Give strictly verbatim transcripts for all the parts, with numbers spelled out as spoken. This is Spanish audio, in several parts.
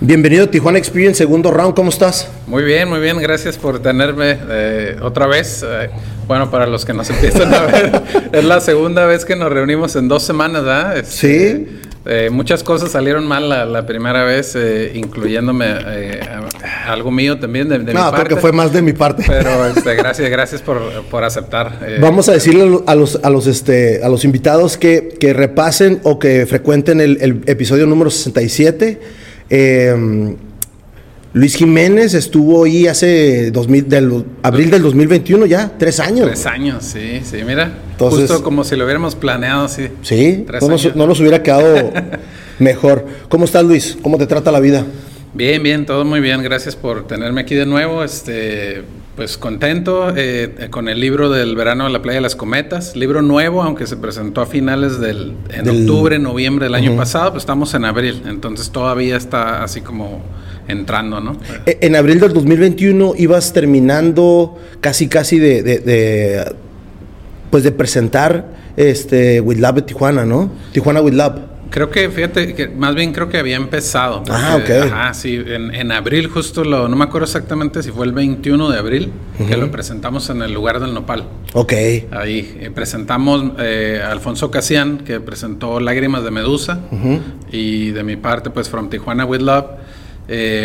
Bienvenido a Tijuana Experience, segundo round, ¿cómo estás? Muy bien, muy bien, gracias por tenerme eh, otra vez. Eh, bueno, para los que nos empiezan a ver, es la segunda vez que nos reunimos en dos semanas, ¿verdad? Este, sí. Eh, muchas cosas salieron mal la, la primera vez, eh, incluyéndome eh, algo mío también de, de no, mi parte. No, creo que fue más de mi parte. Pero este, gracias, gracias por, por aceptar. Eh, Vamos a decirle a los, a los, este, a los invitados que, que repasen o que frecuenten el, el episodio número sesenta y siete. Eh, Luis Jiménez estuvo ahí hace dos mil, del, abril del dos mil veintiuno ya, tres años. Tres años, sí, sí, mira. Entonces, justo como si lo hubiéramos planeado, sí. Sí, no nos, no nos hubiera quedado mejor. ¿Cómo estás, Luis? ¿Cómo te trata la vida? Bien, bien, todo muy bien. Gracias por tenerme aquí de nuevo. Este, pues contento eh, con el libro del verano de la playa de las cometas. Libro nuevo, aunque se presentó a finales del, en del... octubre, noviembre del uh-huh. año pasado, pues estamos en abril. Entonces todavía está así como entrando, ¿no? En abril del dos mil veintiuno ibas terminando casi, casi de, de, de pues de presentar este With Lab de Tijuana, ¿no? Tijuana With Lab. Creo que, fíjate, que más bien creo que había empezado. Porque, ah, ok. Ajá, sí, en, en abril justo, lo, no me acuerdo exactamente si fue el veintiuno de abril, uh-huh. que lo presentamos en el lugar del Nopal. Ok. Ahí eh, presentamos eh, a Alfonso Casian, que presentó Lágrimas de Medusa, uh-huh. y de mi parte, pues, From Tijuana With Love, eh,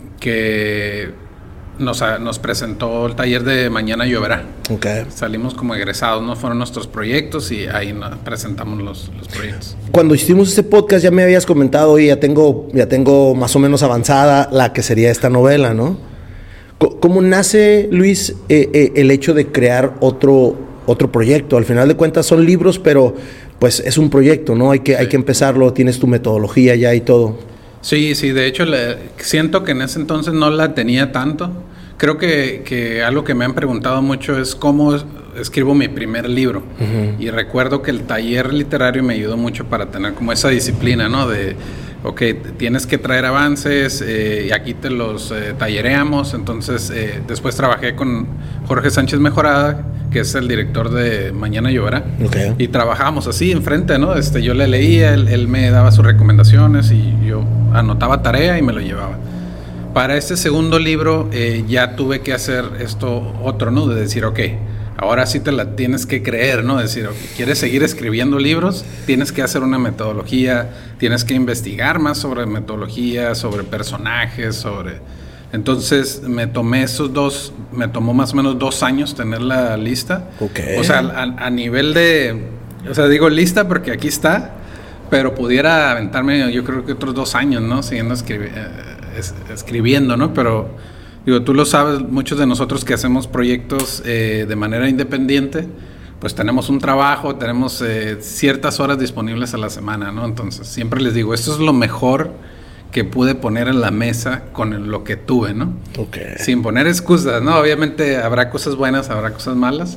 que... Nos, nos presentó el taller de Mañana Lloverá. Okay. Salimos como egresados, no fueron nuestros proyectos y ahí nos presentamos los, los proyectos. Cuando hicimos este podcast ya me habías comentado y ya tengo, ya tengo más o menos avanzada la que sería esta novela, ¿no? ¿Cómo nace, Luis, eh, eh, el hecho de crear otro, otro proyecto? Al final de cuentas son libros, pero pues es un proyecto, ¿no? Hay que, sí. hay que empezarlo, tienes tu metodología ya y todo. Sí, sí, de hecho le, siento que en ese entonces no la tenía tanto. Creo que, que algo que me han preguntado mucho es cómo escribo mi primer libro. Uh-huh. Y recuerdo que el taller literario me ayudó mucho para tener como esa disciplina, ¿no? De, ok, tienes que traer avances eh, y aquí te los eh, tallereamos. Entonces, eh, después trabajé con Jorge Sánchez Mejorada, que es el director de Mañana Lloverá. Okay. Y trabajábamos así enfrente, ¿no? Este, yo le leía, él, él me daba sus recomendaciones y yo anotaba tarea y me lo llevaba. Para este segundo libro eh, ya tuve que hacer esto otro, ¿no? De decir, ok, ahora sí te la tienes que creer, ¿no? Decir, okay, ¿quieres seguir escribiendo libros? Tienes que hacer una metodología, tienes que investigar más sobre metodología, sobre personajes, sobre... Entonces me tomé esos dos, me tomó más o menos dos años tener la lista. Okay. O sea, a, a nivel de, o sea, digo lista porque aquí está, pero pudiera aventarme yo creo que otros dos años, ¿no? Siguiendo escribi- eh, es, escribiendo, ¿no? Pero digo, tú lo sabes, muchos de nosotros que hacemos proyectos eh, de manera independiente, pues tenemos un trabajo, tenemos eh, ciertas horas disponibles a la semana, ¿no? Entonces siempre les digo, esto es lo mejor que pude poner en la mesa con lo que tuve, ¿no? Okay. Sin poner excusas, ¿no? Obviamente habrá cosas buenas, habrá cosas malas,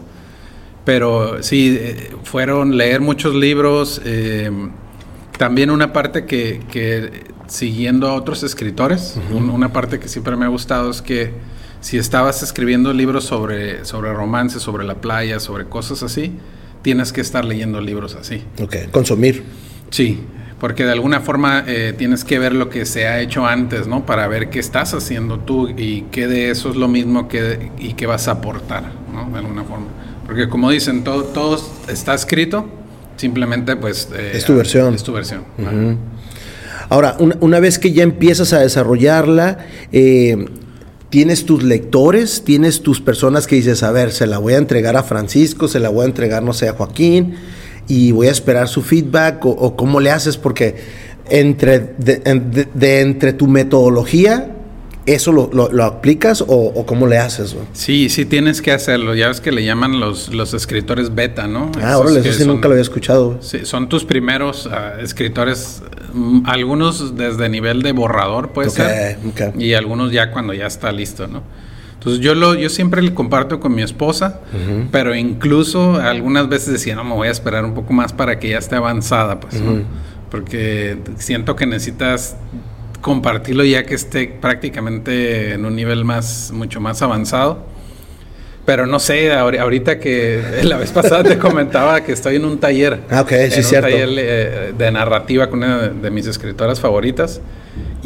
pero sí, eh, fueron leer muchos libros, eh, también una parte que, que siguiendo a otros escritores, uh-huh. un, una parte que siempre me ha gustado es que si estabas escribiendo libros sobre, sobre romance, sobre la playa, sobre cosas así, tienes que estar leyendo libros así. Ok, consumir. Sí. Porque de alguna forma eh, tienes que ver lo que se ha hecho antes, ¿no? Para ver qué estás haciendo tú y qué de eso es lo mismo que, y qué vas a aportar, ¿no? De alguna forma. Porque como dicen, todo, todo está escrito, simplemente pues... Eh, es tu versión. Es tu versión. Uh-huh. Ahora, una, una vez que ya empiezas a desarrollarla, eh, ¿tienes tus lectores? ¿Tienes tus personas que dices, a ver, se la voy a entregar a Francisco, se la voy a entregar, no sé, a Joaquín... y voy a esperar su feedback o, o cómo le haces? Porque entre de, de, de entre tu metodología, ¿eso lo, lo, lo aplicas o, o cómo le haces, güey? Sí, sí tienes que hacerlo. Ya ves que le llaman los, los escritores beta, ¿no? Ah, órale, eso sí son, nunca lo había escuchado. Sí, son tus primeros uh, escritores, m- algunos desde nivel de borrador, puede okay, ser, okay. y algunos ya cuando ya está listo, ¿no? Entonces yo lo yo siempre le comparto con mi esposa, uh-huh. pero incluso algunas veces decía, no, me voy a esperar un poco más para que ya esté avanzada, pues, uh-huh. ¿no? Porque siento que necesitas compartirlo ya que esté prácticamente en un nivel más, mucho más avanzado. Pero no sé, ahorita que la vez pasada te comentaba que estoy en un taller. Ah, ok, sí, en un cierto. taller de, de narrativa con una de mis escritoras favoritas.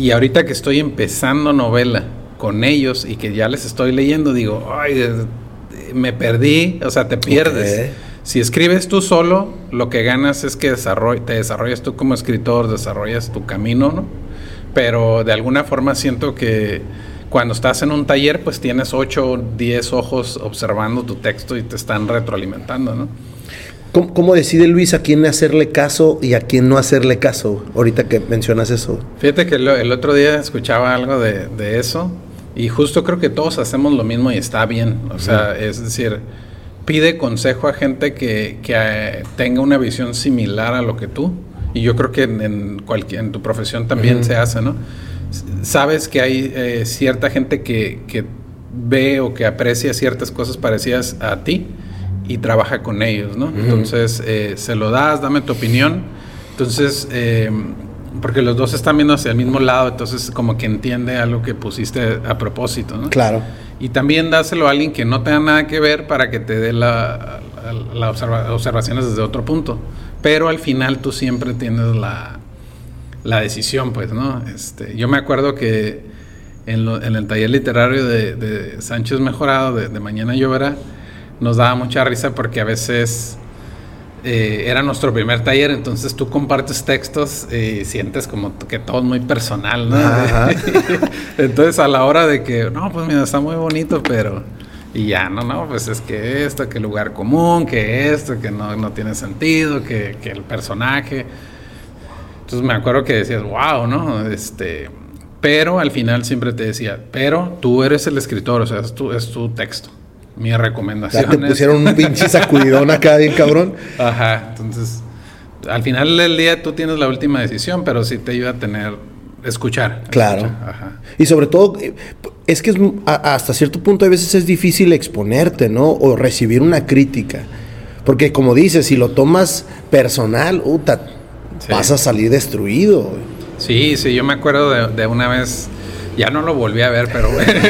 Y ahorita que estoy empezando novela con ellos y que ya les estoy leyendo, digo, ay, me perdí, o sea, te pierdes. Okay. Si escribes tú solo, lo que ganas es que desarroll- te desarrollas tú como escritor, desarrollas tu camino, ¿no? Pero de alguna forma siento que cuando estás en un taller, pues tienes ocho o diez ojos observando tu texto y te están retroalimentando, ¿no? ¿Cómo, ¿Cómo decide Luis a quién hacerle caso y a quién no hacerle caso? Ahorita que mencionas eso. Fíjate que lo, el otro día escuchaba algo de, de eso y justo creo que todos hacemos lo mismo y está bien. O sea, uh-huh. es decir, pide consejo a gente que, que eh, tenga una visión similar a lo que tú. Y yo creo que en, en, cualquier, en tu profesión también uh-huh. se hace, ¿no? Sabes que hay eh, cierta gente que, que ve o que aprecia ciertas cosas parecidas a ti y trabaja con ellos, ¿no? Uh-huh. Entonces, eh, se lo das, dame tu opinión. Entonces, eh, porque los dos están viendo hacia el mismo lado, entonces como que entiende algo que pusiste a propósito, ¿no? Claro. Y también dáselo a alguien que no tenga nada que ver para que te dé la, la, la observa, observaciones desde otro punto. Pero al final tú siempre tienes la, la decisión, pues, ¿no? Este, yo me acuerdo que en, lo, en el taller literario de, de Sánchez Mejorado, de, de Mañana Lloverá, nos daba mucha risa porque a veces eh, era nuestro primer taller, entonces tú compartes textos y sientes como que todo es muy personal, ¿no? Entonces a la hora de que, no, pues mira, está muy bonito, pero... Y ya, no, no, pues es que esto, que lugar común, que esto, que no, no tiene sentido, que, que el personaje... Entonces me acuerdo que decías, wow, ¿no? Este... Pero al final siempre te decía, pero tú eres el escritor, o sea, es tu, es tu texto. Mi recomendación. Ya te pusieron un pinche sacudidón acá, bien cabrón. Ajá, entonces, al final del día tú tienes la última decisión, pero sí te ayuda a tener, escuchar. Claro. Escuchar. Ajá. Y sobre todo, es que es, a, hasta cierto punto a veces es difícil exponerte, ¿no? O recibir una crítica. Porque como dices, si lo tomas personal, uta, sí. vas a salir destruido. Sí, sí, yo me acuerdo de, de una vez... Ya no lo volví a ver, pero...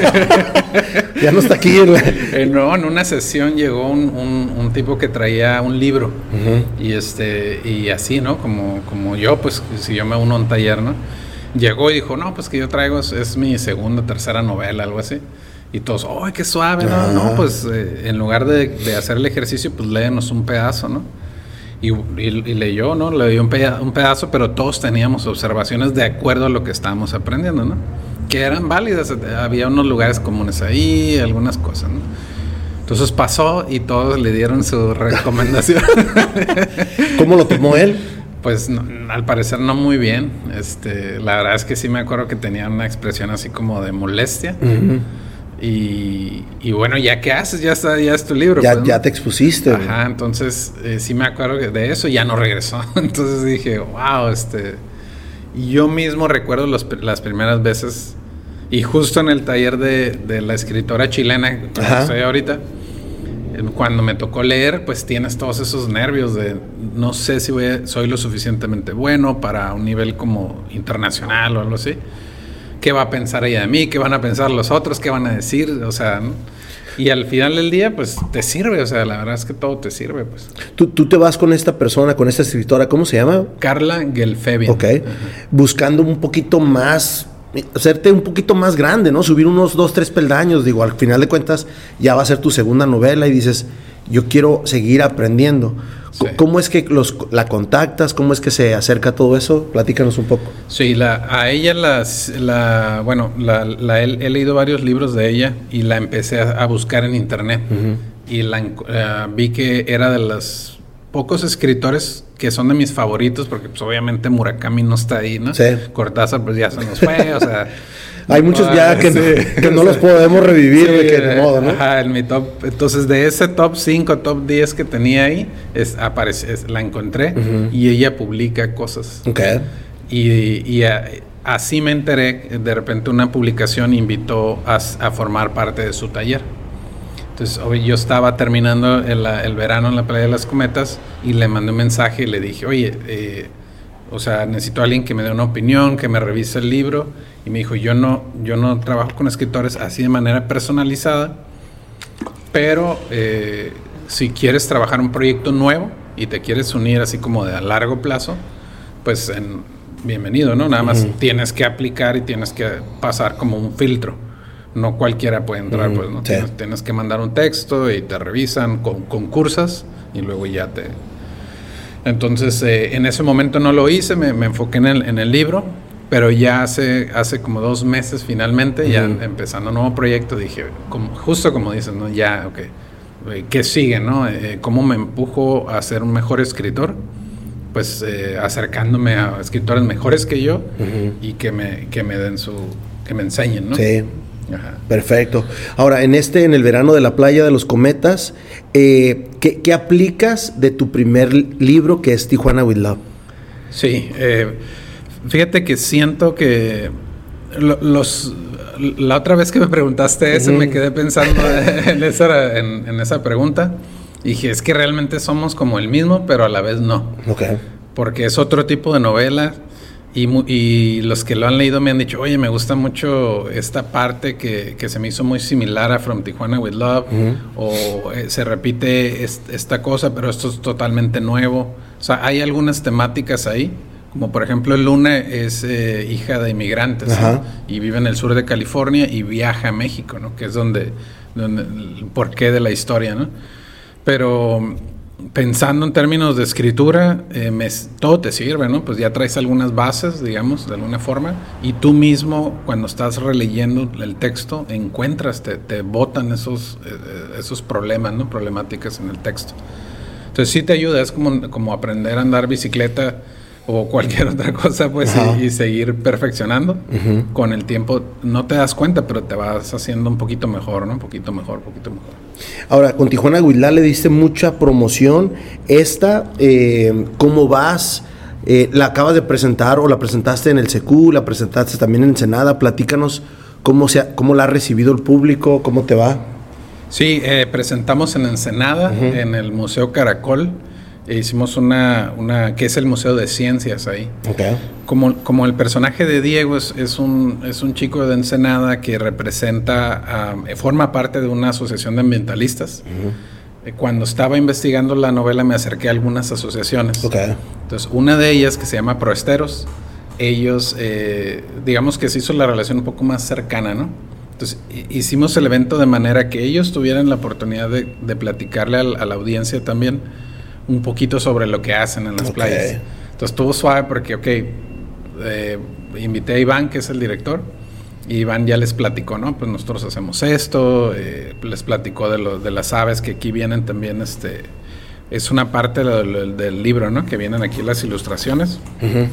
ya no está aquí. En la... eh, no, en una sesión llegó un, un, un tipo que traía un libro. Uh-huh. Y este y así, ¿no? Como, como yo, pues, si yo me uno a un taller, ¿no? Llegó y dijo, no, pues que yo traigo, es, es mi segunda, tercera novela, algo así. Y todos, ¡ay, qué suave! No, uh-huh. no pues, eh, en lugar de, de hacer el ejercicio, pues léenos un pedazo, ¿no? Y, y, y leyó, ¿no? Leyó un, peda- un pedazo, pero todos teníamos observaciones de acuerdo a lo que estábamos aprendiendo, ¿no? Que eran válidas, había unos lugares comunes ahí, algunas cosas, ¿no? Entonces pasó y todos le dieron su recomendación. ¿Cómo lo tomó él? Pues no, al parecer no muy bien. Este, la verdad es que sí me acuerdo que tenía una expresión así como de molestia. Uh-huh. Y, y bueno, ¿ya qué haces? Ya está, ya es tu libro. Ya, pues, ¿no? ya te expusiste. Ajá, entonces eh, sí me acuerdo de eso, ya no regresó. Entonces dije, wow, este... Y yo mismo recuerdo los, las primeras veces, y justo en el taller de, de la escritora chilena que estoy ahorita, cuando me tocó leer, pues tienes todos esos nervios de no sé si voy a, soy lo suficientemente bueno para un nivel como internacional o algo así. ¿Qué va a pensar ella de mí? ¿Qué van a pensar los otros? ¿Qué van a decir? O sea, ¿no? Y al final del día, pues, te sirve. O sea, la verdad es que todo te sirve, pues. Tú, tú te vas con esta persona, con esta escritora, ¿cómo se llama? Carla Gelfebian. Ok. Uh-huh. Buscando un poquito más, hacerte un poquito más grande, ¿no? Subir unos dos, tres peldaños. Digo, al final de cuentas, ya va a ser tu segunda novela y dices, yo quiero seguir aprendiendo. Sí. ¿Cómo es que los, la contactas? ¿Cómo es que se acerca todo eso? Platícanos un poco. Sí, la, a ella las, la, bueno, la, la, he, he leído varios libros de ella y la empecé a, a buscar en internet. Uh-huh. Y la, uh, vi que era de los pocos escritores que son de mis favoritos, porque pues obviamente Murakami no está ahí, ¿no? Sí. Cortázar pues ya se nos fue, o sea... Hay muchos ah, ya que, sí, que no los podemos revivir, sí, de que de modo, ¿no? Ajá, en mi top. Entonces, de ese top cinco, top diez que tenía ahí, es, aparece, es, la encontré uh-huh. y ella publica cosas. Ok. Y, y a, así me enteré, de repente una publicación invitó a, a formar parte de su taller. Entonces, yo estaba terminando el, el verano en la Playa de las Cometas y le mandé un mensaje y le dije, oye, eh, o sea, necesito a alguien que me dé una opinión, que me revise el libro. Y me dijo, yo no, yo no trabajo con escritores así de manera personalizada, pero eh, si quieres trabajar un proyecto nuevo y te quieres unir así como de a largo plazo, pues en, bienvenido, ¿no? Nada más uh-huh. tienes que aplicar y tienes que pasar como un filtro. No cualquiera puede entrar, uh-huh. pues, ¿no? Sí. Tienes, tienes que mandar un texto y te revisan, con, concursas y luego ya te... Entonces, eh, en ese momento no lo hice, me, me enfoqué en el, en el libro, pero ya hace, hace como dos meses finalmente, uh-huh. ya empezando un nuevo proyecto, dije, como, justo como dices, ¿no? Ya, ok, ¿qué sigue, no? Eh, ¿Cómo me empujo a ser un mejor escritor? Pues eh, acercándome a escritores mejores que yo uh-huh. y que me, que me den su... que me enseñen, ¿no? Sí. Ajá. Perfecto. Ahora, en este, en el verano de la playa de los cometas, eh, ¿qué, ¿qué aplicas de tu primer libro que es Tijuana with Love? Sí, eh, fíjate que siento que lo, los la otra vez que me preguntaste eso, uh-huh. me quedé pensando en esa, en, en esa pregunta. Y dije, es que realmente somos como el mismo, pero a la vez no. Okay. Porque es otro tipo de novela. Y, y los que lo han leído me han dicho, oye, me gusta mucho esta parte que, que se me hizo muy similar a From Tijuana with Love, uh-huh. o eh, se repite est- esta cosa, pero esto es totalmente nuevo. O sea, hay algunas temáticas ahí, como por ejemplo Luna es eh, hija de inmigrantes, uh-huh. ¿no? Y vive en el sur de California y viaja a México, ¿no? Que es donde, donde el porqué de la historia, ¿no? Pero... pensando en términos de escritura, eh, me, todo te sirve, ¿no? Pues ya traes algunas bases, digamos, de alguna forma, y tú mismo, cuando estás releyendo el texto, encuentras, te, te botan esos, eh, esos problemas, ¿no? Problemáticas en el texto. Entonces sí te ayuda, es como, como aprender a andar bicicleta o cualquier otra cosa, pues, y, y seguir perfeccionando. Uh-huh. Con el tiempo no te das cuenta, pero te vas haciendo un poquito mejor, ¿no? Un poquito mejor, un poquito mejor. Ahora, con Tijuana with Love le diste mucha promoción. Esta, eh, ¿cómo vas? Eh, ¿La acabas de presentar o la presentaste en el C Q? ¿La presentaste también en Ensenada? Platícanos cómo, se ha, cómo la ha recibido el público, cómo te va. Sí, eh, presentamos en Ensenada, uh-huh. en el Museo Caracol. E hicimos una, una, que es el Museo de Ciencias ahí. Okay. Como, como el personaje de Diego es, es, un, es un chico de Ensenada que representa, uh, forma parte de una asociación de ambientalistas. Uh-huh. Eh, cuando estaba investigando la novela me acerqué a algunas asociaciones. Okay. Entonces, una de ellas, que se llama Proesteros, ellos, eh, digamos que se hizo la relación un poco más cercana, ¿no? Entonces, hicimos el evento de manera que ellos tuvieran la oportunidad de, de platicarle a, a la audiencia también un poquito sobre lo que hacen en las okay. playas. Entonces estuvo suave porque, ok, eh, invité a Iván, que es el director, y Iván ya les platicó, ¿no? Pues nosotros hacemos esto, eh, les platicó de, lo, de las aves que aquí vienen también, este, es una parte de lo, de, del libro, ¿no? Que vienen aquí las ilustraciones. Uh-huh.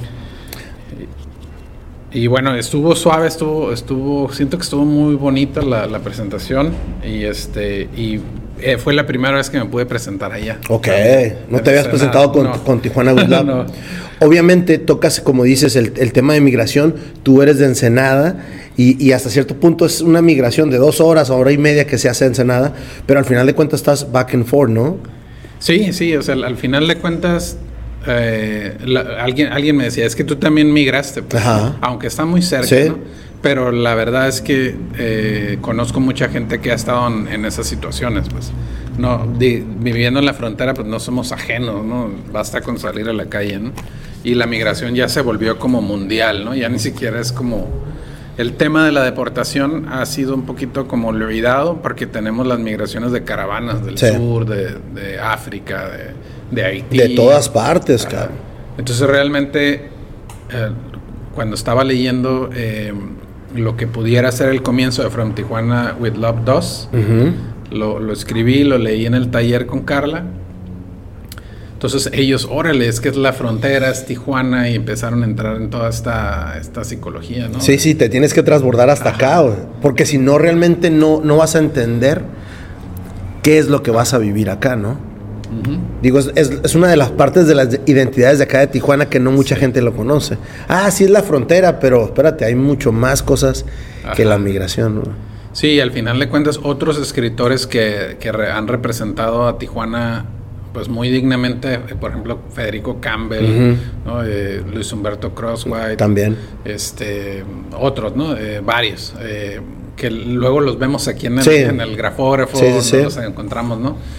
Y, y bueno, estuvo suave, estuvo, estuvo, siento que estuvo muy bonita la, la presentación, y este, y Eh, fue la primera vez que me pude presentar allá. Ok, no te habías presentado con, no. con Tijuana with Love. No. Obviamente tocas, como dices, el, el tema de migración. Tú eres de Ensenada y, y hasta cierto punto es una migración de dos horas, hora y media que se hace a Ensenada, pero al final de cuentas estás back and forth, ¿no? Sí, sí, o sea, al final de cuentas eh, la, alguien, alguien me decía, es que tú también migraste, pues, aunque está muy cerca, ¿sí? ¿No? Pero la verdad es que eh, conozco mucha gente que ha estado en, en esas situaciones, pues. No, di, viviendo en la frontera, pues no somos ajenos, ¿no? Basta con salir a la calle, ¿no? Y la migración ya se volvió como mundial, ¿no? Ya ni siquiera es como... El tema de la deportación ha sido un poquito como olvidado porque tenemos las migraciones de caravanas del sí. sur, de, de África, de, de Haití. De todas partes, uh, claro. Entonces realmente, eh, cuando estaba leyendo... Eh, lo que pudiera ser el comienzo de From Tijuana with Love dos, uh-huh. lo, lo escribí, lo leí en el taller con Carla. Entonces ellos, órale, es que es la frontera, es Tijuana, y empezaron a entrar en toda esta, esta psicología, ¿no? Sí, sí, te tienes que transbordar hasta Ajá. acá, güey, porque si no, realmente no, no vas a entender qué es lo que vas a vivir acá, ¿no? Uh-huh. Digo, es, es, es una de las partes de las identidades de acá de Tijuana que no mucha sí. gente lo conoce. Ah, sí es la frontera, pero espérate, hay mucho más cosas Ajá. que la migración, ¿no? Sí, al final de cuentas, otros escritores que, que re, han representado a Tijuana pues muy dignamente, por ejemplo, Federico Campbell, uh-huh. ¿no? eh, Luis Humberto Crosswhite. También. Este, otros, ¿no? Eh, varios, eh, que luego los vemos aquí en el, sí. en el grafógrafo, sí, sí, sí. nos encontramos, ¿no?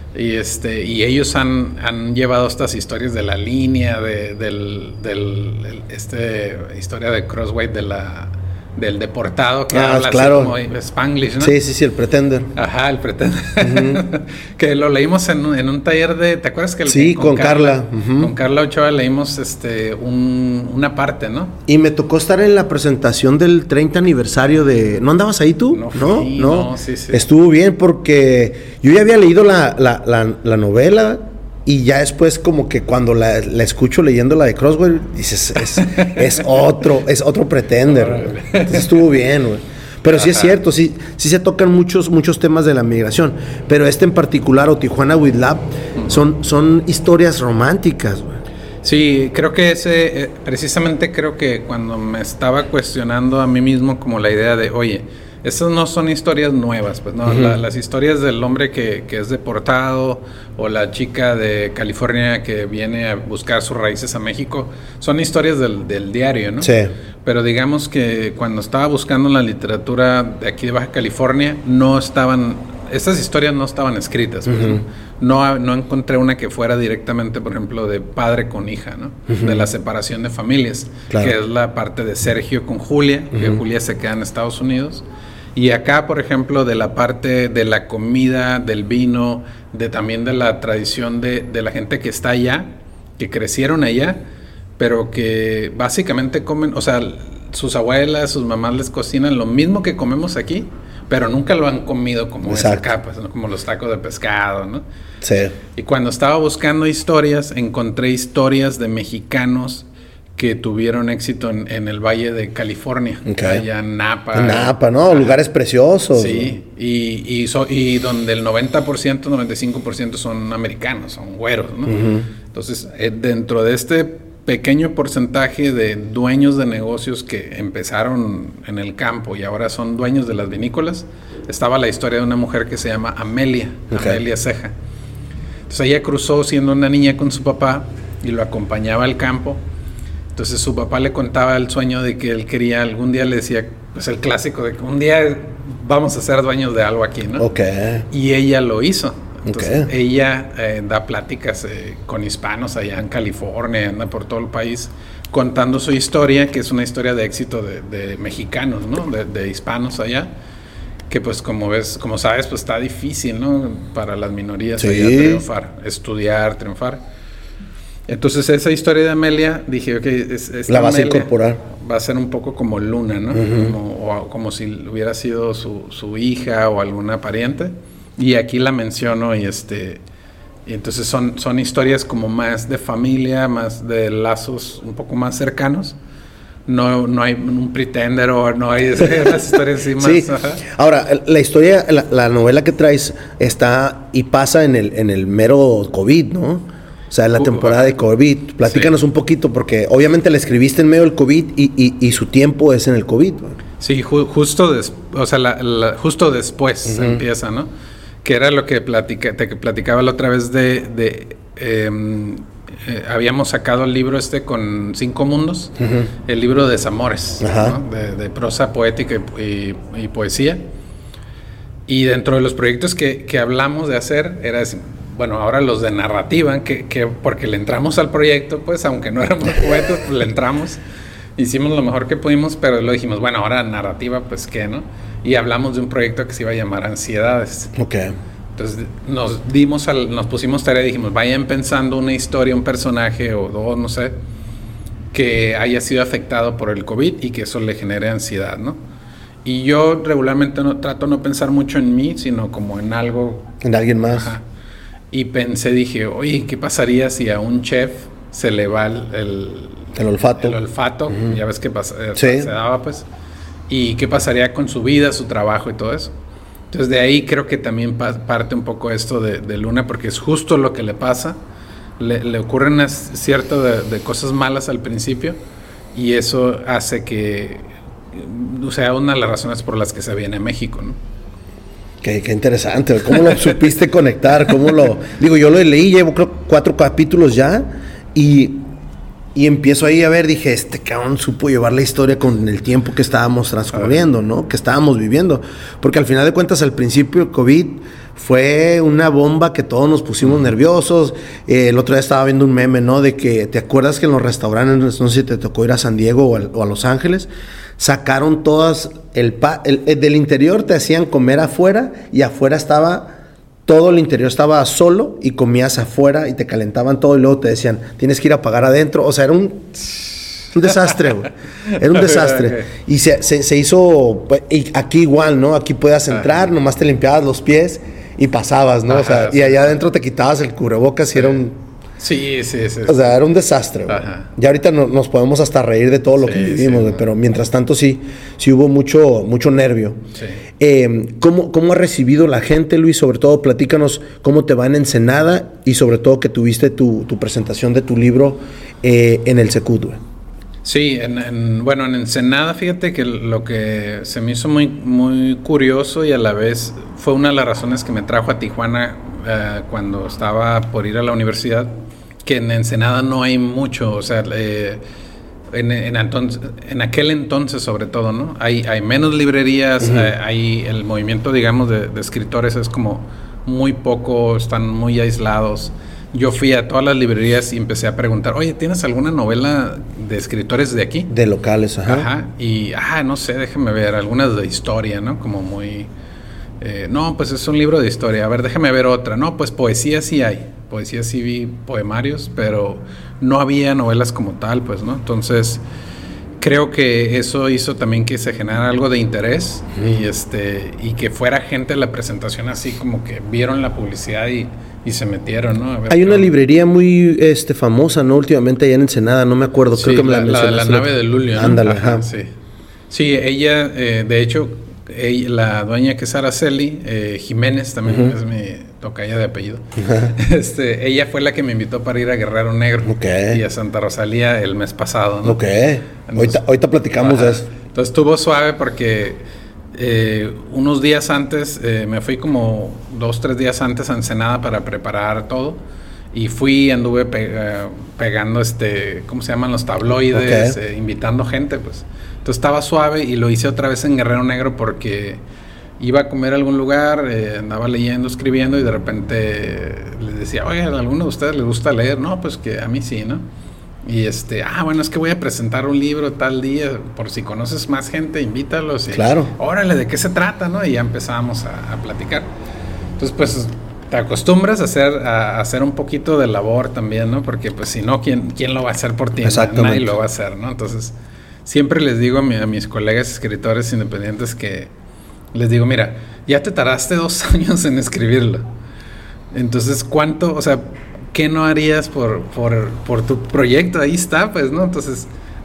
Y este y ellos han, han llevado estas historias de la línea, de, del, del este historia de Crosswhite de la del deportado que ah, habla claro. así como Spanglish, ¿no? Sí, sí, sí, el Pretender. Ajá, el Pretender. Uh-huh. Que lo leímos en, en un taller de, ¿te acuerdas que el, sí, con, con Carla, Carla uh-huh. con Carla Ochoa leímos este un, una parte, ¿no? Y me tocó estar en la presentación del treinta aniversario de... ¿No andabas ahí tú? No, fui, no, no, sí, sí. Estuvo bien porque yo ya había leído la, la, la, la novela. Y ya después como que cuando la, la escucho leyendo la de Crosswhite, dices, es, es otro, es otro Pretender. Entonces estuvo bien, güey. Pero sí Ajá. es cierto, sí, sí se tocan muchos, muchos temas de la migración. Pero este en particular, o Tijuana with Love, son, son historias románticas, güey. Sí, creo que ese, eh, precisamente creo que cuando me estaba cuestionando a mí mismo como la idea de, oye, esas no son historias nuevas, pues no, uh-huh. la, las historias del hombre que, que es deportado o la chica de California que viene a buscar sus raíces a México, son historias del, del diario, ¿no? Sí. Pero digamos que cuando estaba buscando la literatura de aquí de Baja California, no estaban, estas historias no estaban escritas, pues, uh-huh. ¿no? No, no encontré una que fuera directamente, por ejemplo, de padre con hija, ¿no? Uh-huh. De la separación de familias, claro. que es la parte de Sergio con Julia, uh-huh. que Julia se queda en Estados Unidos. Y acá, por ejemplo, de la parte de la comida, del vino, de también de la tradición de, de la gente que está allá, que crecieron allá, pero que básicamente comen, o sea, sus abuelas, sus mamás les cocinan lo mismo que comemos aquí, pero nunca lo han comido como es acá, pues, ¿no? Como los tacos de pescado, ¿no? Sí. Y cuando estaba buscando historias, encontré historias de mexicanos que tuvieron éxito en, en el Valle de California, okay. allá en Napa. En Napa, ¿no? Ah, lugares preciosos. Sí, y, y, so, y donde el noventa por ciento, noventa y cinco por ciento son americanos, son güeros, ¿no? Uh-huh. Entonces, eh, dentro de este pequeño porcentaje de dueños de negocios que empezaron en el campo y ahora son dueños de las vinícolas, estaba la historia de una mujer que se llama Amelia, okay. Amelia Ceja. Entonces, ella cruzó siendo una niña con su papá y lo acompañaba al campo. Entonces su papá le contaba el sueño de que él quería, algún día le decía, pues el clásico de que un día vamos a ser dueños de algo aquí, ¿no? Okay. Y ella lo hizo. Entonces okay. ella eh, da pláticas eh, con hispanos allá en California, anda por todo el país contando su historia, que es una historia de éxito de, de mexicanos, ¿no? De, de hispanos allá, que pues como ves, como sabes, pues está difícil, ¿no? Para las minorías sí. allá triunfar, estudiar, triunfar. Entonces esa historia de Amelia, dije, ok, es, es la vas a incorporar. Va a ser un poco como Luna, ¿no? Uh-huh. Como, o, como si hubiera sido su, su hija o alguna pariente. Y aquí la menciono y este... Y entonces son, son historias como más de familia, más de lazos un poco más cercanos. No, no hay un Pretender o no hay esas historias así más... Sí. Ahora, la historia, la, la novela que traes está y pasa en el, en el mero COVID, ¿no? O sea, en la temporada de COVID. Platícanos sí. un poquito, porque obviamente la escribiste en medio del COVID y, y, y su tiempo es en el COVID, ¿no? Sí, ju- justo, des- o sea, la, la, justo después uh-huh. empieza, ¿no? Que era lo que platica- te platicaba la otra vez de... de eh, eh, habíamos sacado el libro este con Cinco Mundos, uh-huh. el libro de Desamores, uh-huh. ¿no? de, de prosa poética y, y, y poesía. Y dentro de los proyectos que, que hablamos de hacer, era... Bueno, ahora los de narrativa, que, que porque le entramos al proyecto, pues aunque no éramos poetas, pues le entramos, hicimos lo mejor que pudimos, pero lo dijimos, bueno, ahora narrativa, pues qué, ¿no? Y hablamos de un proyecto que se iba a llamar Ansiedades. Ok. Entonces nos dimos, al, nos pusimos tarea y dijimos, vayan pensando una historia, un personaje o dos, no sé, que haya sido afectado por el COVID y que eso le genere ansiedad, ¿no? Y yo regularmente no trato no pensar mucho en mí, sino como en algo... En alguien más. Ajá. Y pensé, dije, oye, ¿qué pasaría si a un chef se le va el... El, el olfato. El olfato, uh-huh. ya ves que pasa, sí. se daba, pues. ¿Y qué pasaría con su vida, su trabajo y todo eso? Entonces, de ahí creo que también pa- parte un poco esto de, de Luna, porque es justo lo que le pasa. Le, le ocurren unas ciertas de, de cosas malas al principio y eso hace que... O sea, una de las razones por las que se viene a México, ¿no? Qué, qué interesante, ¿cómo lo supiste conectar? ¿Cómo lo...? Digo, yo lo leí, llevo creo cuatro capítulos ya y, Y empiezo ahí a ver, dije, este cabrón supo llevar la historia con el tiempo que estábamos transcurriendo, ¿no? Que estábamos viviendo. Porque al final de cuentas, al principio el COVID fue una bomba que todos nos pusimos nerviosos. Eh, el otro día estaba viendo un meme, ¿no? De que, ¿te acuerdas que en los restaurantes, no sé si te tocó ir a San Diego o a, o a Los Ángeles, sacaron todas, el, pa, el, el del interior te hacían comer afuera y afuera estaba... Todo el interior estaba solo y comías afuera y te calentaban todo y luego te decían, tienes que ir a pagar adentro. O sea, era un, un desastre, güey. Era un desastre. Okay. Y se, se, se hizo, y aquí igual, ¿no? Aquí podías entrar, ajá, nomás te limpiabas los pies y pasabas, ¿no? Ajá, o sea, sí, y allá adentro te quitabas el cubrebocas, sí, y era un... Sí, sí, sí. O sea, era un desastre, güey. Ya ahorita no, nos podemos hasta reír de todo lo sí, que vivimos, sí, pero mientras tanto sí, sí hubo mucho, mucho nervio. Sí. Eh, ¿cómo, ¿Cómo ha recibido la gente, Luis? Sobre todo, platícanos cómo te va en Ensenada y sobre todo que tuviste tu, tu presentación de tu libro eh, en el Secut, güey. Sí, en, en, bueno, en Ensenada, fíjate que lo que se me hizo muy, muy curioso y a la vez fue una de las razones que me trajo a Tijuana eh, cuando estaba por ir a la universidad, que en Ensenada no hay mucho, o sea, eh, en, en, entonces, en aquel entonces sobre todo, ¿no? Hay, hay menos librerías, uh-huh. hay, hay el movimiento, digamos, de, de escritores es como muy poco, están muy aislados. Yo fui a todas las librerías y empecé a preguntar, oye, ¿tienes alguna novela de escritores de aquí? De locales, ajá. Ajá, y, ah, no sé, déjame ver, algunas de historia, ¿no? Como muy... Eh, no, pues es un libro de historia, a ver, déjame ver otra. No, pues poesía sí hay, poesía sí vi poemarios, pero no había novelas como tal, pues, ¿no? Entonces, creo que eso hizo también que se generara algo de interés mm. y, este, y que fuera gente a la presentación así como que vieron la publicidad y... y se metieron, ¿no? A ver, hay una librería muy este, famosa, ¿no? Últimamente allá en Ensenada, no me acuerdo, sí, creo que me la, la mencionaste. La, la nave de Lulio, ¿no? Ándale, ajá. ajá. Sí. Sí, ella, eh, de hecho, ella, la dueña que es Araceli, eh, Jiménez, también uh-huh. es mi tocaya de apellido. Uh-huh. Este, ella fue la que me invitó para ir a Guerrero Negro okay. y a Santa Rosalía el mes pasado, ¿no? Ok. Entonces, ahorita, ahorita platicamos ajá. de eso. Entonces estuvo suave porque... Eh, unos días antes, eh, me fui como dos, tres días antes a Ensenada para preparar todo y fui, anduve pe- uh, pegando, este, ¿cómo se llaman? Los tabloides, okay. eh, invitando gente, pues. Entonces estaba suave y lo hice otra vez en Guerrero Negro porque iba a comer a algún lugar, eh, andaba leyendo, escribiendo y de repente les decía, oye, ¿a alguno de ustedes les gusta leer? No, pues que a mí sí, ¿no? Y este, ah, bueno, es que voy a presentar un libro tal día, por si conoces más gente, invítalos. Y, claro. Órale, ¿de qué se trata, no? Y ya empezamos a, a platicar. Entonces, pues, te acostumbras a hacer, a, a hacer un poquito de labor también, ¿no? Porque, pues, si no, ¿quién, quién lo va a hacer por ti? Exactamente. Nadie lo va a hacer, ¿no? Entonces, siempre les digo a, mi, a mis colegas escritores independientes que les digo, mira, ya te tardaste dos años en escribirlo. Entonces, ¿cuánto, o sea... ¿qué no harías por, por, por tu proyecto? Ahí está, pues, ¿no? Entonces,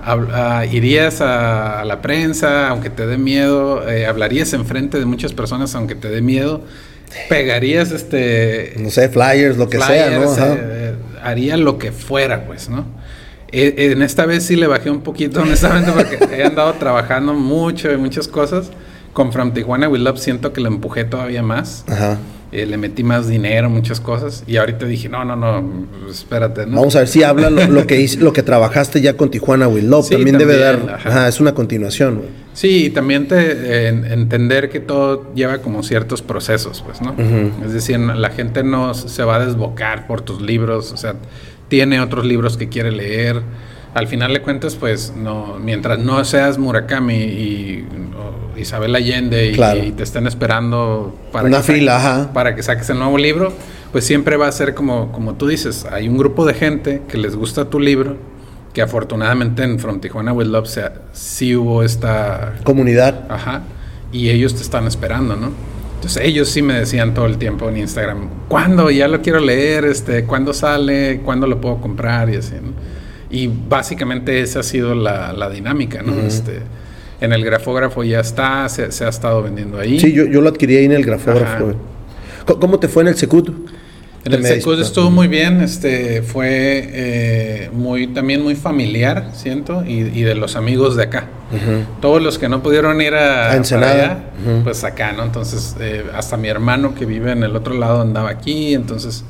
a, a, irías a, a la prensa, aunque te dé miedo, eh, hablarías enfrente de muchas personas, aunque te dé miedo, pegarías, este... no sé, flyers, lo que flyers, sea, ¿no? Ajá. Eh, haría lo que fuera, pues, ¿no? Eh, en esta vez sí le bajé un poquito, honestamente, porque he andado trabajando mucho en muchas cosas. Con From Tijuana with Love siento que le empujé todavía más. Ajá. Eh, le metí más dinero, muchas cosas, y ahorita dije, no, no, no, espérate, ¿no? Vamos a ver si habla lo, lo que hice, lo que trabajaste ya con Tijuana with Love, sí, también, también debe dar, ajá. Ajá, es una continuación, güey. Sí, y también te, eh, entender que todo lleva como ciertos procesos, pues, ¿no? Uh-huh. Es decir, la gente no se va a desbocar por tus libros, o sea, tiene otros libros que quiere leer. Al final de cuentas, pues, no, mientras no seas Murakami y o Isabel Allende y, claro. y te estén esperando para una que fila, saques, ajá. para que saques el nuevo libro, pues siempre va a ser como, como tú dices, hay un grupo de gente que les gusta tu libro, que afortunadamente en From Tijuana with Love se, sí hubo esta comunidad. Ajá. Y ellos te están esperando, ¿no? Entonces ellos sí me decían todo el tiempo en Instagram, ¿cuándo? Ya lo quiero leer, este, ¿cuándo sale? ¿Cuándo lo puedo comprar? Y así, ¿no? Y básicamente esa ha sido la, la dinámica, ¿no? Uh-huh. Este, en el grafógrafo ya está, se, se ha estado vendiendo ahí. Sí, yo, yo lo adquirí ahí en el grafógrafo. Ajá. ¿Cómo te fue en el Secut? En el Secut estuvo muy bien, este, fue eh, muy, también muy familiar, siento, y, y de los amigos de acá. Uh-huh. Todos los que no pudieron ir a, a Ensenada, allá, uh-huh. pues acá, ¿no? Entonces, eh, hasta mi hermano que vive en el otro lado andaba aquí, entonces...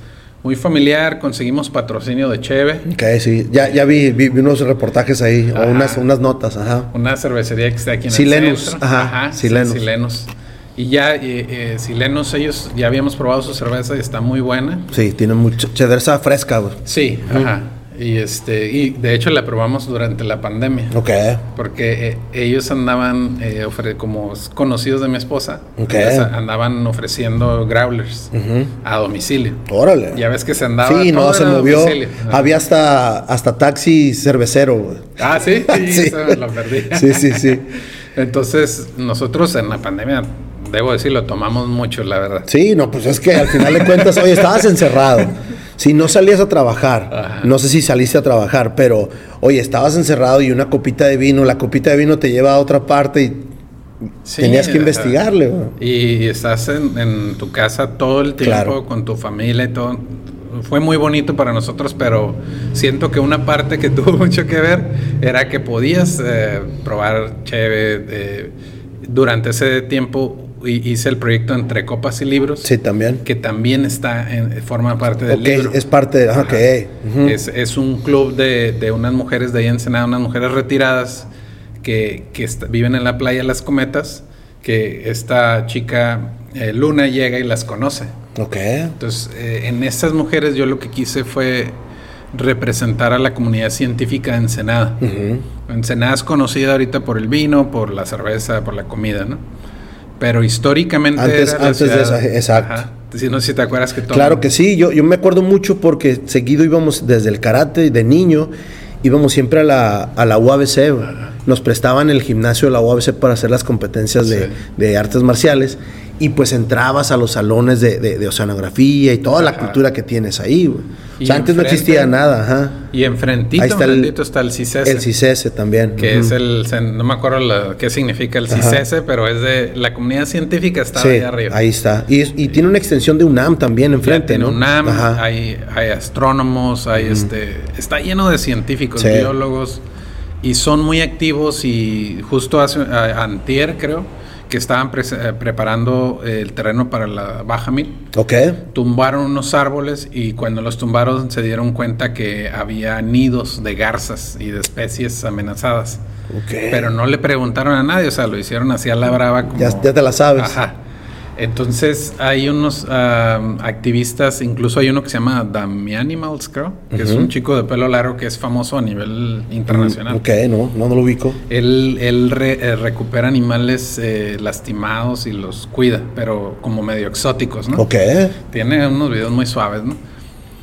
muy familiar, conseguimos patrocinio de cheve. Ok, sí, ya, ya vi, vi, vi unos reportajes ahí, ajá. o unas, unas notas, ajá. Una cervecería que está aquí en Silenus, el centro. Ajá, ajá, Silenus. Sí, Silenus. Y ya, eh, eh, Silenus, ellos ya habíamos probado su cerveza y está muy buena. Sí, tiene mucha cerveza fresca, güey. Sí, uh-huh. ajá. Y este y de hecho la probamos durante la pandemia. Ok. Porque eh, ellos andaban eh, ofre- como conocidos de mi esposa. Ok. Andaban ofreciendo growlers uh-huh. a domicilio. Órale. Ya ves que se andaba. Sí, no, se movió. Domicilio. Había hasta, hasta taxi cervecero, güey. Ah, sí, sí, sí. Eso me lo perdí. Sí, sí, sí. Entonces, nosotros en la pandemia, debo decirlo, tomamos mucho, la verdad. Sí, no, pues es que al final de cuentas, oye, estabas encerrado. Si no salías a trabajar, ajá. no sé si saliste a trabajar, pero, oye, estabas encerrado y una copita de vino, la copita de vino te lleva a otra parte y sí, tenías que investigarle. Ajá. Y estás en, en tu casa todo el tiempo, claro. con tu familia y todo. Fue muy bonito para nosotros, pero siento que una parte que tuvo mucho que ver era que podías eh, probar cheve. Eh, durante ese tiempo hice el proyecto Entre Copas y Libros. Sí, también. Que también está en, forma parte del okay, libro. Es parte de... Ok. Uh-huh. Es, es un club de, de unas mujeres de ahí en Ensenada, unas mujeres retiradas que, que está, viven en la playa Las Cometas, que esta chica eh, Luna llega y las conoce. Ok. Entonces, eh, en estas mujeres yo lo que quise fue representar a la comunidad científica de Ensenada. Uh-huh. Ensenada es conocida ahorita por el vino, por la cerveza, por la comida, ¿no? Pero históricamente antes, era la antes ciudad, de esa, exacto. Ajá. Si no sé si te acuerdas que todo. Claro que sí, yo, yo me acuerdo mucho porque seguido íbamos desde el karate de niño, íbamos siempre a la, a la U A B C, ajá. Nos prestaban el gimnasio de la U A B C para hacer las competencias de, sí. de artes marciales. Y pues entrabas a los salones de, de, de oceanografía y toda ajá. la cultura que tienes ahí, güey. O sea, antes no existía nada, ajá. Y enfrentito, ahí está enfrentito el, está el CICESE. El CICESE también. Que uh-huh. es el, no me acuerdo la, qué significa el CICESE, ajá. pero es de la comunidad científica, está sí, ahí arriba. Ahí está. Y, y sí. tiene una extensión de UNAM también enfrente, tiene ¿no? UNAM, ajá. hay, hay astrónomos, hay uh-huh. este, está lleno de científicos, sí. biólogos, y son muy activos y justo hace, a, antier creo, que estaban pre- eh, preparando el terreno para la Baja Mil. Ok. Tumbaron unos árboles y cuando los tumbaron se dieron cuenta que había nidos de garzas y de especies amenazadas. Ok. Pero no le preguntaron a nadie, o sea, lo hicieron así a la brava. Como, ya, ya te la sabes. Ajá. Entonces hay unos uh, activistas, incluso hay uno que se llama Damn Animals, creo, que uh-huh. es un chico de pelo largo que es famoso a nivel internacional. Ok, no, no, no lo ubico. Él, él re, eh, recupera animales eh, lastimados y los cuida, pero como medio exóticos, ¿no? Ok. Tiene unos videos muy suaves, ¿no?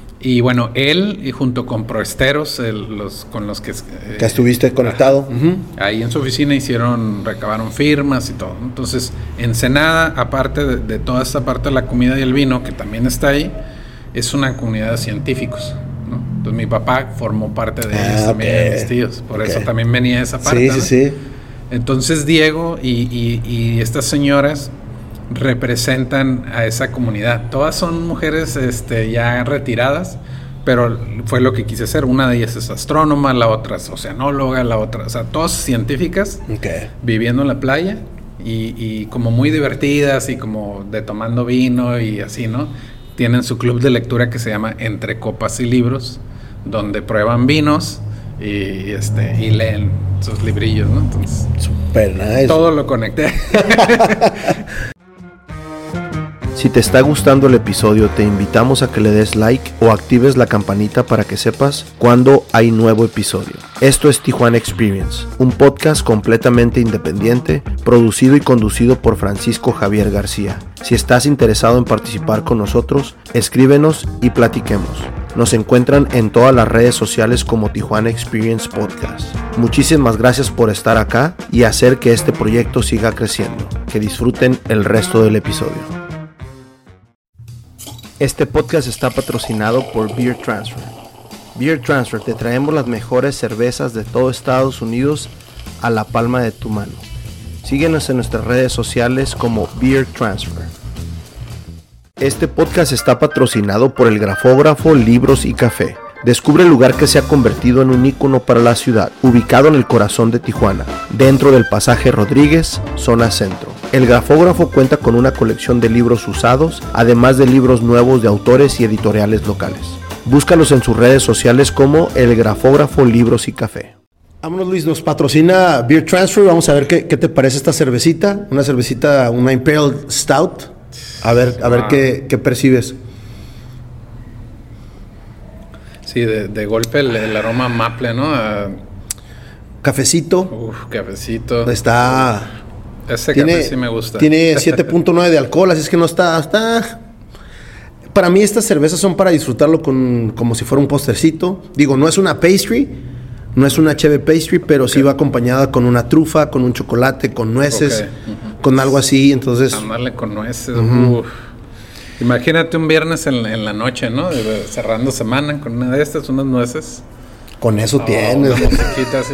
Y bueno, él y junto con Proesteros, el, los, con los que... Eh, que estuviste conectado. Uh-huh. Ahí en su oficina hicieron, recabaron firmas y todo. Entonces, Ensenada, aparte de, de toda esta parte de la comida y el vino, que también está ahí, es una comunidad de científicos, ¿no? Entonces, mi papá formó parte de ellos ah, también, okay. mis tíos. Por okay. eso también venía esa parte. Sí, sí, ¿no? sí. Entonces, Diego y, y, y estas señoras representan a esa comunidad. Todas son mujeres este, ya retiradas, pero fue lo que quise hacer. Una de ellas es astrónoma, la otra es oceanóloga, la otra, o sea, todas científicas okay. viviendo en la playa y, y como muy divertidas y como de tomando vino y así, ¿no? Tienen su club de lectura que se llama Entre Copas y Libros, donde prueban vinos y, este, y leen sus librillos, ¿no? Entonces, super nice. Todo lo conecté. Si te está gustando el episodio, te invitamos a que le des like o actives la campanita para que sepas cuando hay nuevo episodio. Esto es Tijuana Experience, un podcast completamente independiente, producido y conducido por Francisco Javier García. Si estás interesado en participar con nosotros, escríbenos y platiquemos. Nos encuentran en todas las redes sociales como Tijuana Experience Podcast. Muchísimas gracias por estar acá y hacer que este proyecto siga creciendo. Que disfruten el resto del episodio. Este podcast está patrocinado por Beer Transfer. Beer Transfer, te traemos las mejores cervezas de todo Estados Unidos a la palma de tu mano. Síguenos en nuestras redes sociales como Beer Transfer. Este podcast está patrocinado por el grafógrafo Libros y Café. Descubre el lugar que se ha convertido en un ícono para la ciudad, ubicado en el corazón de Tijuana, dentro del pasaje Rodríguez, zona centro. El Grafógrafo cuenta con una colección de libros usados, además de libros nuevos de autores y editoriales locales. Búscalos en sus redes sociales como El Grafógrafo Libros y Café. Vámonos, Luis, nos patrocina Beer Transfer. Vamos a ver qué, qué te parece esta cervecita. Una cervecita, una Imperial Stout. A ver, a ver ah. qué, qué percibes. Sí, de, de golpe el, el aroma maple, ¿no? A... Cafecito. Uf, cafecito. Está... Ese tiene, café sí me gusta. Tiene siete punto nueve de alcohol, así es que no está... está... Para mí estas cervezas son para disfrutarlo con, como si fuera un postercito. Digo, no es una pastry... No es una cheve pastry, pero okay. sí va acompañada con una trufa, con un chocolate, con nueces, okay. uh-huh. con algo así, entonces... Amarle con nueces, uh-huh. Uf. Imagínate un viernes en, en la noche, ¿no? Cerrando semana con una de estas, unas nueces. Con eso oh, tienes. Una musiquita así.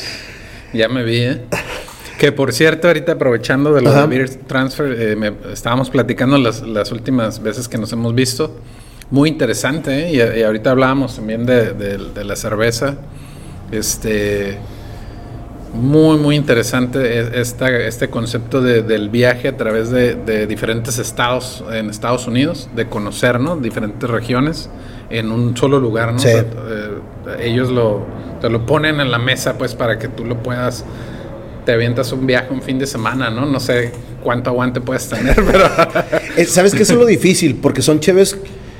Ya me vi, ¿eh? Que por cierto, ahorita aprovechando de lo uh-huh. de Beer Transfer, eh, me, estábamos platicando las, las últimas veces que nos hemos visto. Muy interesante, ¿eh? Y, y ahorita hablábamos también de, de, de la cerveza. Este, muy, muy interesante esta, este concepto de, del viaje a través de, de diferentes estados en Estados Unidos, de conocer, ¿no? Diferentes regiones en un solo lugar, ¿no? Sí. O sea, eh, ellos lo, te lo ponen en la mesa, pues, para que tú lo puedas, te avientas un viaje un fin de semana, ¿no? No sé cuánto aguante puedes tener, pero... ¿Sabes qué? Eso es lo difícil, porque son cheves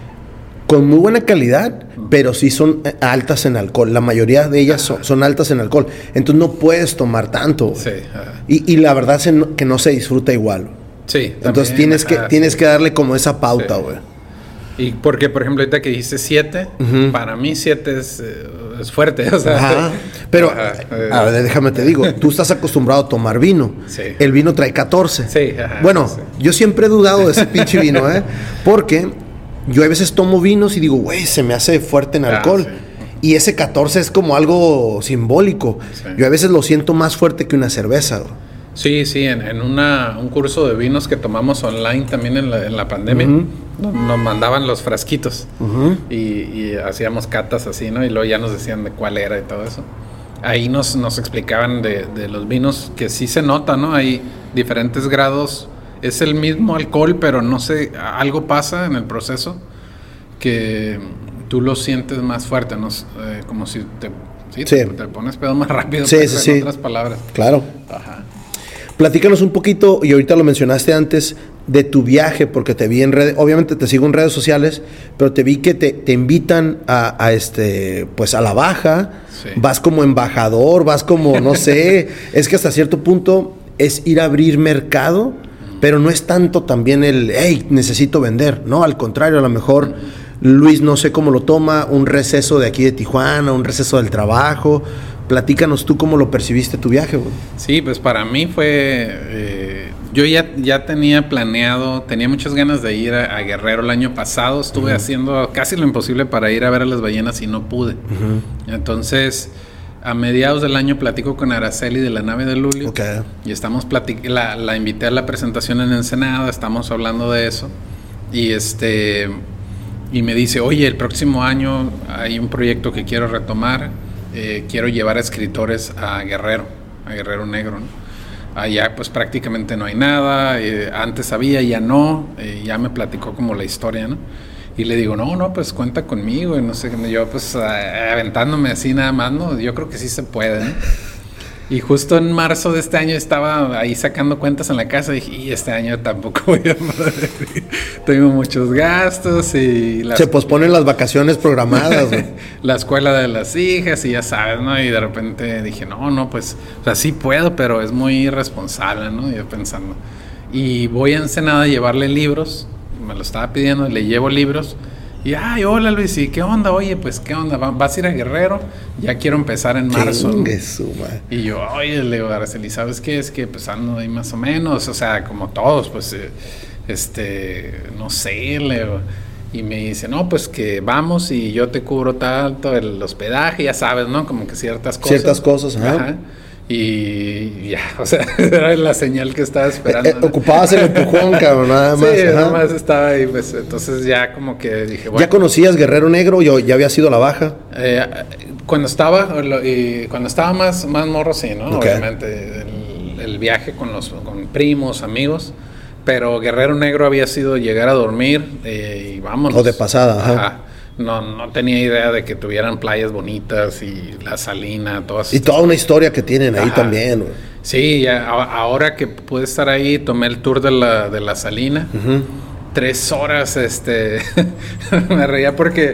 con muy buena calidad, pero sí son altas en alcohol. La mayoría de ellas son, son altas en alcohol. Entonces no puedes tomar tanto. Sí. Y, y la verdad es que no se disfruta igual. Sí. Entonces también, tienes, que, ajá, tienes sí. que darle como esa pauta, güey. Sí. Y porque, por ejemplo, ahorita que dijiste siete, uh-huh. para mí siete es, es fuerte. O sea, ajá. Pero, ajá, a ver, déjame te digo, tú estás acostumbrado a tomar vino. Sí. El vino trae catorce. Sí. Ajá, bueno, sí. yo siempre he dudado de ese pinche vino, ¿eh? Porque... Yo a veces tomo vinos y digo, güey, se me hace fuerte en alcohol. Ah, sí. Y ese catorce es como algo simbólico. Sí. Yo a veces lo siento más fuerte que una cerveza. Sí, sí, en, en una, un curso de vinos que tomamos online también en la, en la pandemia, uh-huh. nos, nos mandaban los frasquitos uh-huh. y, y hacíamos catas así, ¿no? Y luego ya nos decían de cuál era y todo eso. Ahí nos, nos explicaban de, de los vinos que sí se nota, ¿no? Hay diferentes grados. Es el mismo alcohol, pero no sé, algo pasa en el proceso que tú lo sientes más fuerte, ¿no? Eh, como si te, sí, sí. Te, te pones pedo más rápido, sí, pues, sí, en sí. otras palabras. Claro. Ajá. Platícanos un poquito, y ahorita lo mencionaste antes, de tu viaje, porque te vi en redes, obviamente te sigo en redes sociales, pero te vi que te, te invitan a, a este, pues a la baja, sí. Vas como embajador, vas como, no sé, es que hasta cierto punto es ir a abrir mercado. Pero no es tanto también el, hey, necesito vender, ¿no? Al contrario, a lo mejor uh-huh. Luis, no sé cómo lo toma, un receso de aquí de Tijuana, un receso del trabajo. Platícanos tú cómo lo percibiste tu viaje, güey. Sí, pues para mí fue... Eh, yo ya, ya tenía planeado, tenía muchas ganas de ir a, a Guerrero el año pasado. Estuve uh-huh. haciendo casi lo imposible para ir a ver a las ballenas y no pude. Uh-huh. Entonces... A mediados del año platico con Araceli de la nave de Lulio. Okay. Y estamos platic- la, la invité a la presentación en Ensenada, estamos hablando de eso. Y este y me dice, oye, el próximo año hay un proyecto que quiero retomar. Eh, quiero llevar a escritores a Guerrero, a Guerrero Negro, ¿no? Allá pues prácticamente no hay nada. Eh, antes había, ya no. Eh, ya me platicó como la historia, ¿no? Y le digo, no, no, pues cuenta conmigo, y no sé, yo pues aventándome así nada más, ¿no? Yo creo que sí se puede, ¿no? Y justo en marzo de este año estaba ahí sacando cuentas en la casa y dije, y este año tampoco voy a poder. Tengo muchos gastos y... Las... Se posponen las vacaciones programadas, güey. La escuela de las hijas y ya sabes, ¿no? Y de repente dije, no, no, pues, o sea, sí puedo, pero es muy irresponsable, ¿no? Yo pensando. Y voy a Ensenada a llevarle libros. Me lo estaba pidiendo, le llevo libros y ay, hola Luis, ¿y qué onda? Oye, pues qué onda, vas a ir a Guerrero, ya quiero empezar en marzo, ¿no? Y yo, oye, le digo, Araceli, ¿sabes qué? Es que pues ando ahí más o menos, o sea, como todos, pues eh, este, no sé, le digo. Y me dice, no, pues que vamos y yo te cubro tanto el hospedaje, ya sabes, ¿no? Como que ciertas cosas. Ciertas cosas, ajá. ajá. Y ya, o sea, era la señal que estaba esperando. Eh, eh, ocupabas el empujón, cabrón, nada más. Sí, nada más estaba ahí, pues, entonces ya como que dije, bueno. ¿Ya conocías Guerrero Negro? ¿Ya, ya había sido a la baja? Eh, cuando estaba, lo, y cuando estaba más, más morro, sí, ¿no? Okay. Obviamente, el, el viaje con los con primos, amigos, pero Guerrero Negro había sido llegar a dormir eh, y vámonos. O de pasada, ajá. Ajá. No, no tenía idea de que tuvieran playas bonitas y la Salina, todas. Y toda una historia que tienen ahí. Ajá. También, güey. Sí, a, ahora que pude estar ahí, tomé el tour de la, de la Salina. Uh-huh. Tres horas, este, me reía porque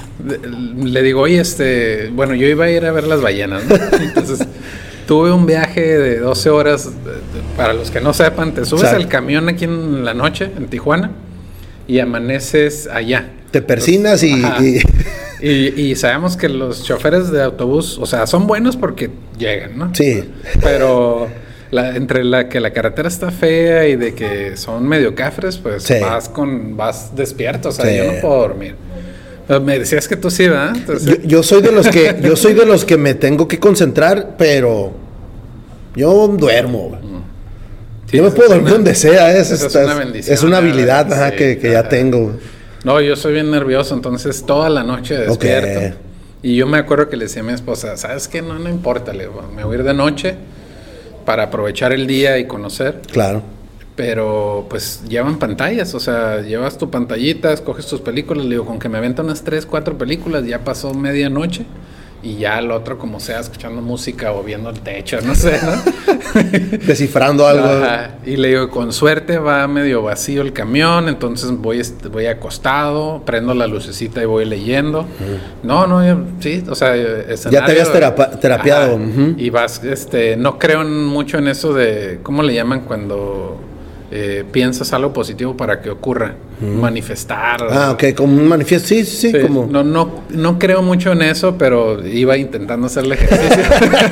le digo, oye, este, bueno, yo iba a ir a ver las ballenas, ¿no? Entonces, tuve un viaje de doce horas, para los que no sepan, te subes al camión aquí en la noche, en Tijuana, y amaneces allá. Te persinas Entonces, y, y, y... Y sabemos que los choferes de autobús, o sea, son buenos porque llegan, ¿no? Sí. Pero la, entre la que la carretera está fea y de que son medio cafres, pues sí. vas con vas despierto, o sea, sí. yo no puedo dormir. Pero me decías que tú sí, ¿verdad? Entonces... Yo, yo soy de los que yo soy de los que me tengo que concentrar, pero yo duermo. Sí, yo me puedo dormir una, donde sea, es, es, es una bendición. Es una habilidad ajá, sí, que, que ya tengo. No, yo soy bien nervioso, entonces toda la noche despierto. Okay. Y yo me acuerdo que le decía a mi esposa, ¿sabes qué? No, no importa, le digo, me voy a ir de noche para aprovechar el día y conocer. Claro. Pero pues llevan pantallas, o sea, llevas tu pantallita, escoges tus películas, le digo, con que me aventa unas tres, cuatro películas, ya pasó medianoche. Y ya el otro, como sea, escuchando música o viendo el techo, no sé, ¿no? Descifrando algo. Ajá. Y le digo, con suerte va medio vacío el camión, entonces voy, voy acostado, prendo la lucecita y voy leyendo. Uh-huh. No, no, yo, sí, o sea, escenario, ya te habías terapa- terapiado. Uh-huh. Y vas, este, no creo mucho en eso de, ¿cómo le llaman cuando eh, piensas algo positivo para que ocurra? Uh-huh. Manifestar. Ah, ok, como un manifiesto, sí, sí, sí, como... No, no, no creo mucho en eso, pero iba intentando hacer el ejercicio.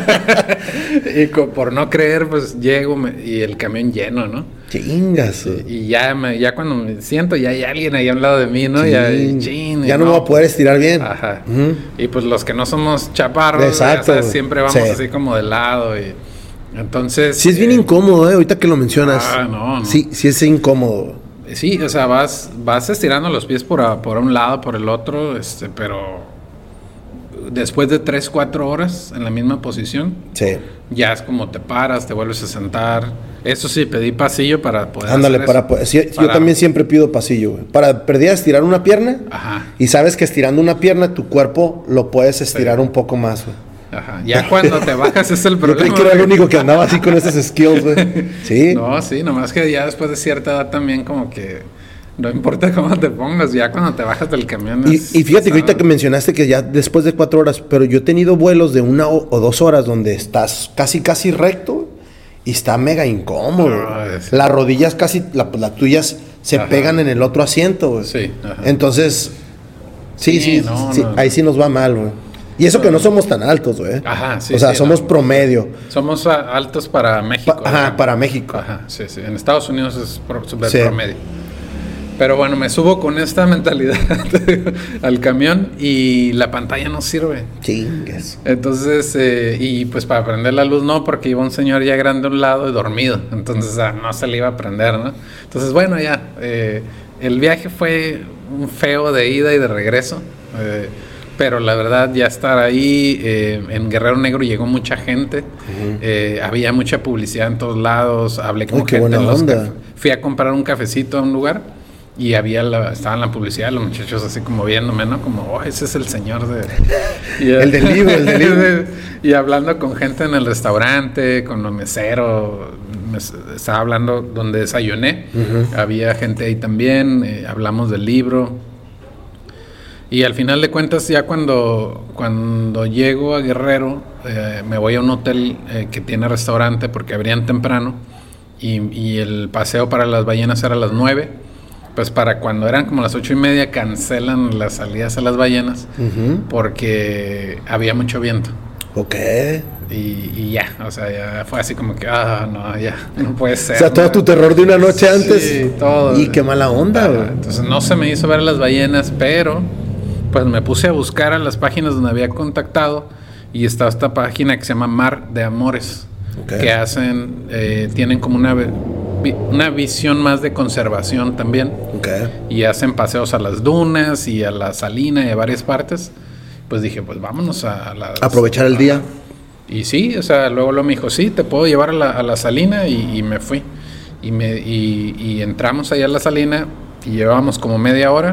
Y con, por no creer, pues llego me, y el camión lleno, ¿no? Chingas. Y, y ya, me, ya cuando me siento, ya hay alguien ahí al lado de mí, ¿no? Chin. Ya, chin, ya no, no me voy a poder estirar bien. Ajá. Uh-huh. Y pues los que no somos chaparros, exacto, ya sabes, siempre vamos sí. así como de lado y... Entonces... Sí, es bien eh, incómodo, ¿eh? Ahorita que lo mencionas. Ah, no, no. Sí, sí es incómodo. Sí, o sea, vas, vas estirando los pies por, a, por un lado, por el otro, este, pero después de tres, cuatro horas en la misma posición, sí. ya es como te paras, te vuelves a sentar. Eso sí, pedí pasillo para poder Ándale, hacer para, eso. Poder, sí, para yo también siempre pido pasillo, güey. Para perder estirar una pierna. Ajá. Y sabes que estirando una pierna, tu cuerpo lo puedes estirar sí. un poco más, güey. Ajá. Ya cuando te bajas es el problema. Yo creí que era el único que andaba así con esos skills, güey. Sí. No, sí, nomás que ya después de cierta edad también como que no importa cómo te pongas, ya cuando te bajas del camión. Y, es, y fíjate que ahorita que mencionaste que ya después de cuatro horas, pero yo he tenido vuelos de una o, o dos horas donde estás casi, casi recto y está mega incómodo. Oh, es... Las rodillas casi, la, las tuyas se ajá. pegan en el otro asiento, güey. Sí. Ajá. Entonces, sí, sí, sí, no, sí no, ahí sí nos va mal, güey. Y eso que no somos tan altos, güey. Ajá, sí. O sea, sí, somos no. promedio. Somos altos para México. Pa- ajá, para México. Ajá, sí, sí. En Estados Unidos es pro, super sí. promedio. Pero bueno, me subo con esta mentalidad al camión y la pantalla no sirve. Chingues. Entonces, eh, y pues para prender la luz no, porque iba un señor ya grande a un lado y dormido. Entonces, ah, no se le iba a prender, ¿no? Entonces, bueno, ya. Eh, el viaje fue un feo de ida y de regreso. Eh, Pero la verdad, ya estar ahí, eh, en Guerrero Negro llegó mucha gente, uh-huh. eh, había mucha publicidad en todos lados, hablé con oh, gente. Qué buena los onda. caf- Fui a comprar un cafecito a un lugar y había la, estaba en la publicidad, los muchachos así como viéndome, ¿no? Como, oh, ese es el señor de... Y, el del libro, el del libro. Y hablando con gente en el restaurante, con los meseros, me, estaba hablando donde desayuné, uh-huh. había gente ahí también, eh, hablamos del libro. Y al final de cuentas, ya cuando, cuando llego a Guerrero, eh, me voy a un hotel eh, que tiene restaurante porque abrían temprano y, y el paseo para las ballenas era a las nueve. Pues para cuando eran como las ocho y media cancelan las salidas a las ballenas uh-huh. porque había mucho viento. Ok. Y, y ya, o sea, ya fue así como que, ah, no, ya, no puede ser. O sea, todo no. tu terror de una noche antes. Sí, todo. Y qué mala onda, güey. Ah, entonces no se me hizo ver las ballenas, pero... Pues me puse a buscar a las páginas donde había contactado y está esta página que se llama Mar de Amores, okay. que hacen, eh, tienen como una, una visión más de conservación también, okay. y hacen paseos a las dunas y a la salina y a varias partes. Pues dije, pues vámonos a... a las, aprovechar el a, día. Y sí, o sea, luego lo me dijo, sí, te puedo llevar a la, a la salina y, y me fui. Y, me, y, y entramos allá a la salina y llevábamos como media hora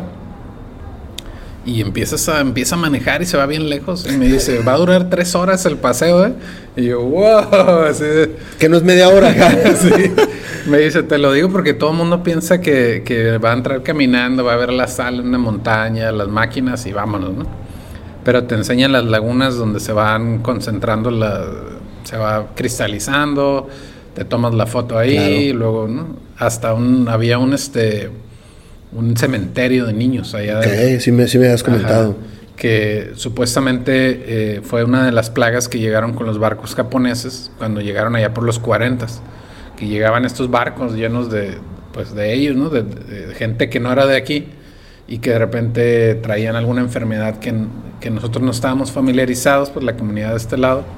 y empiezas a, empieza a manejar y se va bien lejos y me dice, va a durar tres horas el paseo, ¿eh? Y yo, wow, así de... Que no es media hora. Sí. Me dice, te lo digo porque todo el mundo piensa que, que va a entrar caminando, va a ver la sal en una montaña, las máquinas y vámonos, ¿no? Pero te enseñan las lagunas donde se van concentrando, la, se va cristalizando, te tomas la foto ahí, claro. Y luego, ¿no? Hasta un, había un, este, un cementerio de niños allá. Okay, de, sí me, sí me has comentado. Ajá, que supuestamente eh, fue una de las plagas que llegaron con los barcos japoneses cuando llegaron allá por los cuarentas, que llegaban estos barcos llenos de, pues, de ellos, ¿no? De, de, de gente que no era de aquí y que de repente traían alguna enfermedad que, que nosotros no estábamos familiarizados, pues la comunidad de este lado.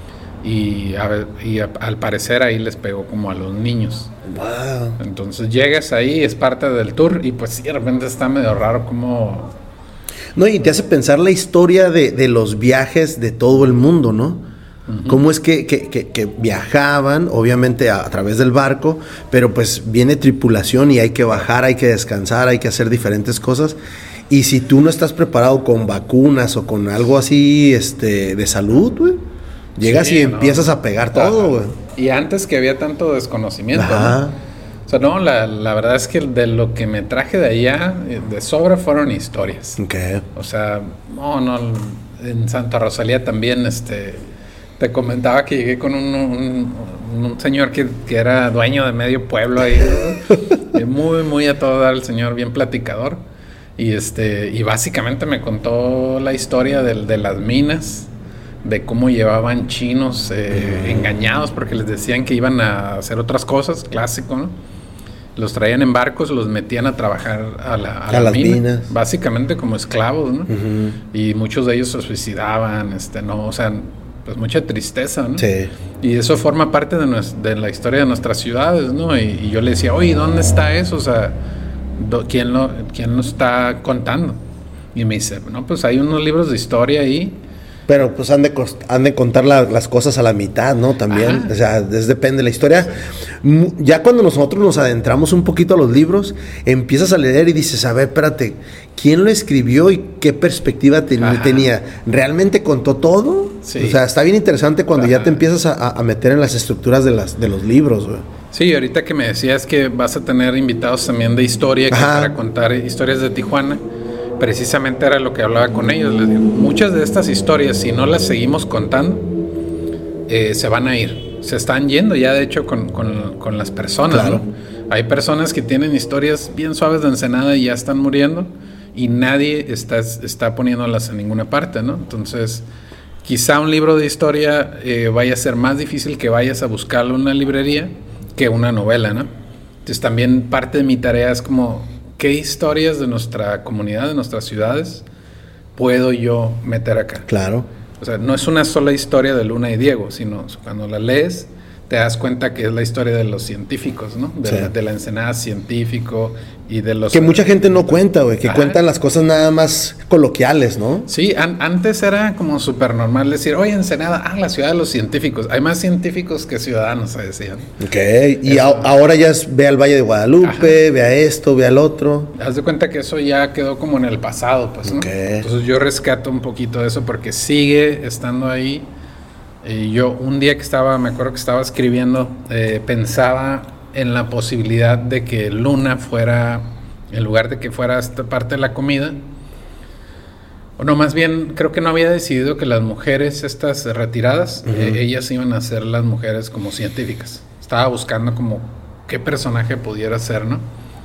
Y, a, y a, al parecer ahí les pegó como a los niños. Wow. Entonces llegas ahí, es parte del tour y pues sí, de repente está medio raro como... No, y te hace pensar la historia de, de los viajes de todo el mundo, ¿no? Uh-huh. Cómo es que, que, que, que viajaban, obviamente a, a través del barco, pero pues viene tripulación y hay que bajar, hay que descansar, hay que hacer diferentes cosas. Y si tú no estás preparado con vacunas o con algo así este, de salud, güey, llegas sí, y no. empiezas a pegar todo, güey. Y antes que había tanto desconocimiento, ¿no? O sea, no, la, la verdad es que de lo que me traje de allá, de sobra fueron historias. Okay. O sea, no, no, en Santa Rosalía también, este, te comentaba que llegué con un, un, un señor que, que era dueño de medio pueblo ahí, ¿no? muy, muy a todo dar el señor, bien platicador. Y este, y básicamente me contó la historia de, de las minas, de cómo llevaban chinos eh, mm. engañados porque les decían que iban a hacer otras cosas, clásico, ¿no? Los traían en barcos, los metían a trabajar a la, a a la las mina, minas, básicamente como esclavos, ¿no? Uh-huh. Y muchos de ellos se suicidaban, este, no, o sea, pues mucha tristeza, ¿no? Sí. Y eso forma parte de, nues- de la historia de nuestras ciudades, ¿no? Y, y yo le decía, oye, ¿dónde está eso? O sea, do- ¿quién lo, quién lo está contando? Y me dice, no, pues hay unos libros de historia ahí. Pero pues han de, cost- han de contar la, las cosas a la mitad, ¿no? También, Ajá. O sea, es, depende de la historia. Sí. Ya cuando nosotros nos adentramos un poquito a los libros, empiezas a leer y dices, a ver, espérate, ¿quién lo escribió y qué perspectiva ten- tenía? ¿Realmente contó todo? Sí. O sea, está bien interesante cuando Ajá. ya te empiezas a, a meter en las estructuras de, las, de los libros, güey. Sí, ahorita que me decías que vas a tener invitados también de historia que para contar historias de Tijuana. Precisamente era lo que hablaba con ellos. Les digo, muchas de estas historias, si no las seguimos contando, eh, se van a ir. Se están yendo ya, de hecho, con, con, con las personas, claro. ¿No? Hay personas que tienen historias bien suaves de Ensenada y ya están muriendo y nadie está, está poniéndolas en ninguna parte, ¿no? Entonces, quizá un libro de historia eh, vaya a ser más difícil que vayas a buscarlo en una librería que una novela, ¿no? Entonces, también parte de mi tarea es como... ¿Qué historias de nuestra comunidad, de nuestras ciudades, puedo yo meter acá? Claro. O sea, no es una sola historia de Luna y Diego, sino cuando la lees, te das cuenta que es la historia de los científicos, ¿no? De, sí. la, de la Ensenada científico y de los... Que mucha gente no cuenta, güey, que Ajá. cuentan las cosas nada más coloquiales, ¿no? Sí, an- antes era como súper normal decir, oye, Ensenada, ah, la ciudad de los científicos. Hay más científicos que ciudadanos, se decían. Ok, y a- ahora ya es, ve al Valle de Guadalupe, Ajá. ve a esto, ve al otro. Haz de cuenta que eso ya quedó como en el pasado, pues, ¿no? Okay. Entonces yo rescato un poquito de eso porque sigue estando ahí. Y yo un día que estaba, me acuerdo que estaba escribiendo, eh, pensaba en la posibilidad de que Luna fuera, en lugar de que fuera esta parte de la comida, o no, más bien creo que no había decidido que las mujeres estas retiradas, uh-huh. eh, ellas iban a ser las mujeres como científicas. Estaba buscando como qué personaje pudiera ser, ¿no?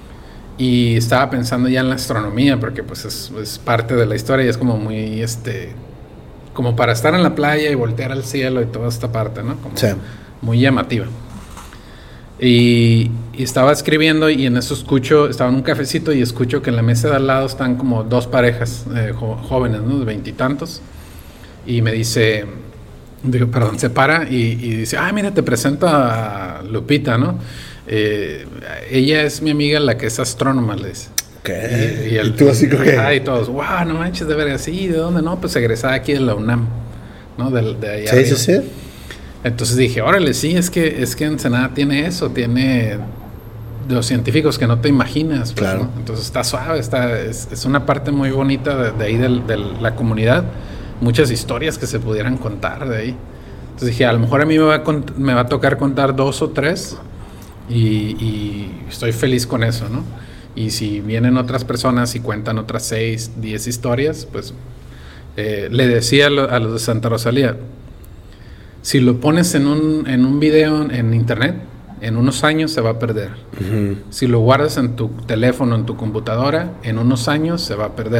Y estaba pensando ya en la astronomía, porque pues es, es parte de la historia y es como muy, este... como para estar en la playa y voltear al cielo y toda esta parte, ¿no? Como sí. Muy llamativa. Y, y estaba escribiendo y en eso escucho, estaba en un cafecito y escucho que en la mesa de al lado están como dos parejas eh, jo- jóvenes, ¿no? De veintitantos. Y, y me dice, digo, perdón, se para y, y dice, ah, mira, te presento a Lupita, ¿no? Eh, ella es mi amiga, la que es astrónoma, le dice. ¿Qué? Y, y, el, ¿Y tú así como que? Y todos, wow, no manches, de ver así, ¿de dónde? No, pues egresada aquí de la UNAM, ¿no? De, de allá sí, arriba. sí, sí. Entonces dije, órale, sí, es que, es que Ensenada tiene eso, tiene los científicos que no te imaginas. Pues, claro. ¿no? Entonces está suave, está, es, es una parte muy bonita de, de ahí de, de la comunidad. Muchas historias que se pudieran contar de ahí. Entonces dije, a lo mejor a mí me va a, cont- me va a tocar contar dos o tres y, y estoy feliz con eso, ¿no? Y si vienen otras personas y cuentan otras seis, diez historias, pues eh, le decía a, lo, a los de Santa Rosalía, si lo pones en un, en un video en internet, en unos años se va a perder. Uh-huh. Si lo guardas en tu teléfono, en tu computadora, en unos años se va a perder.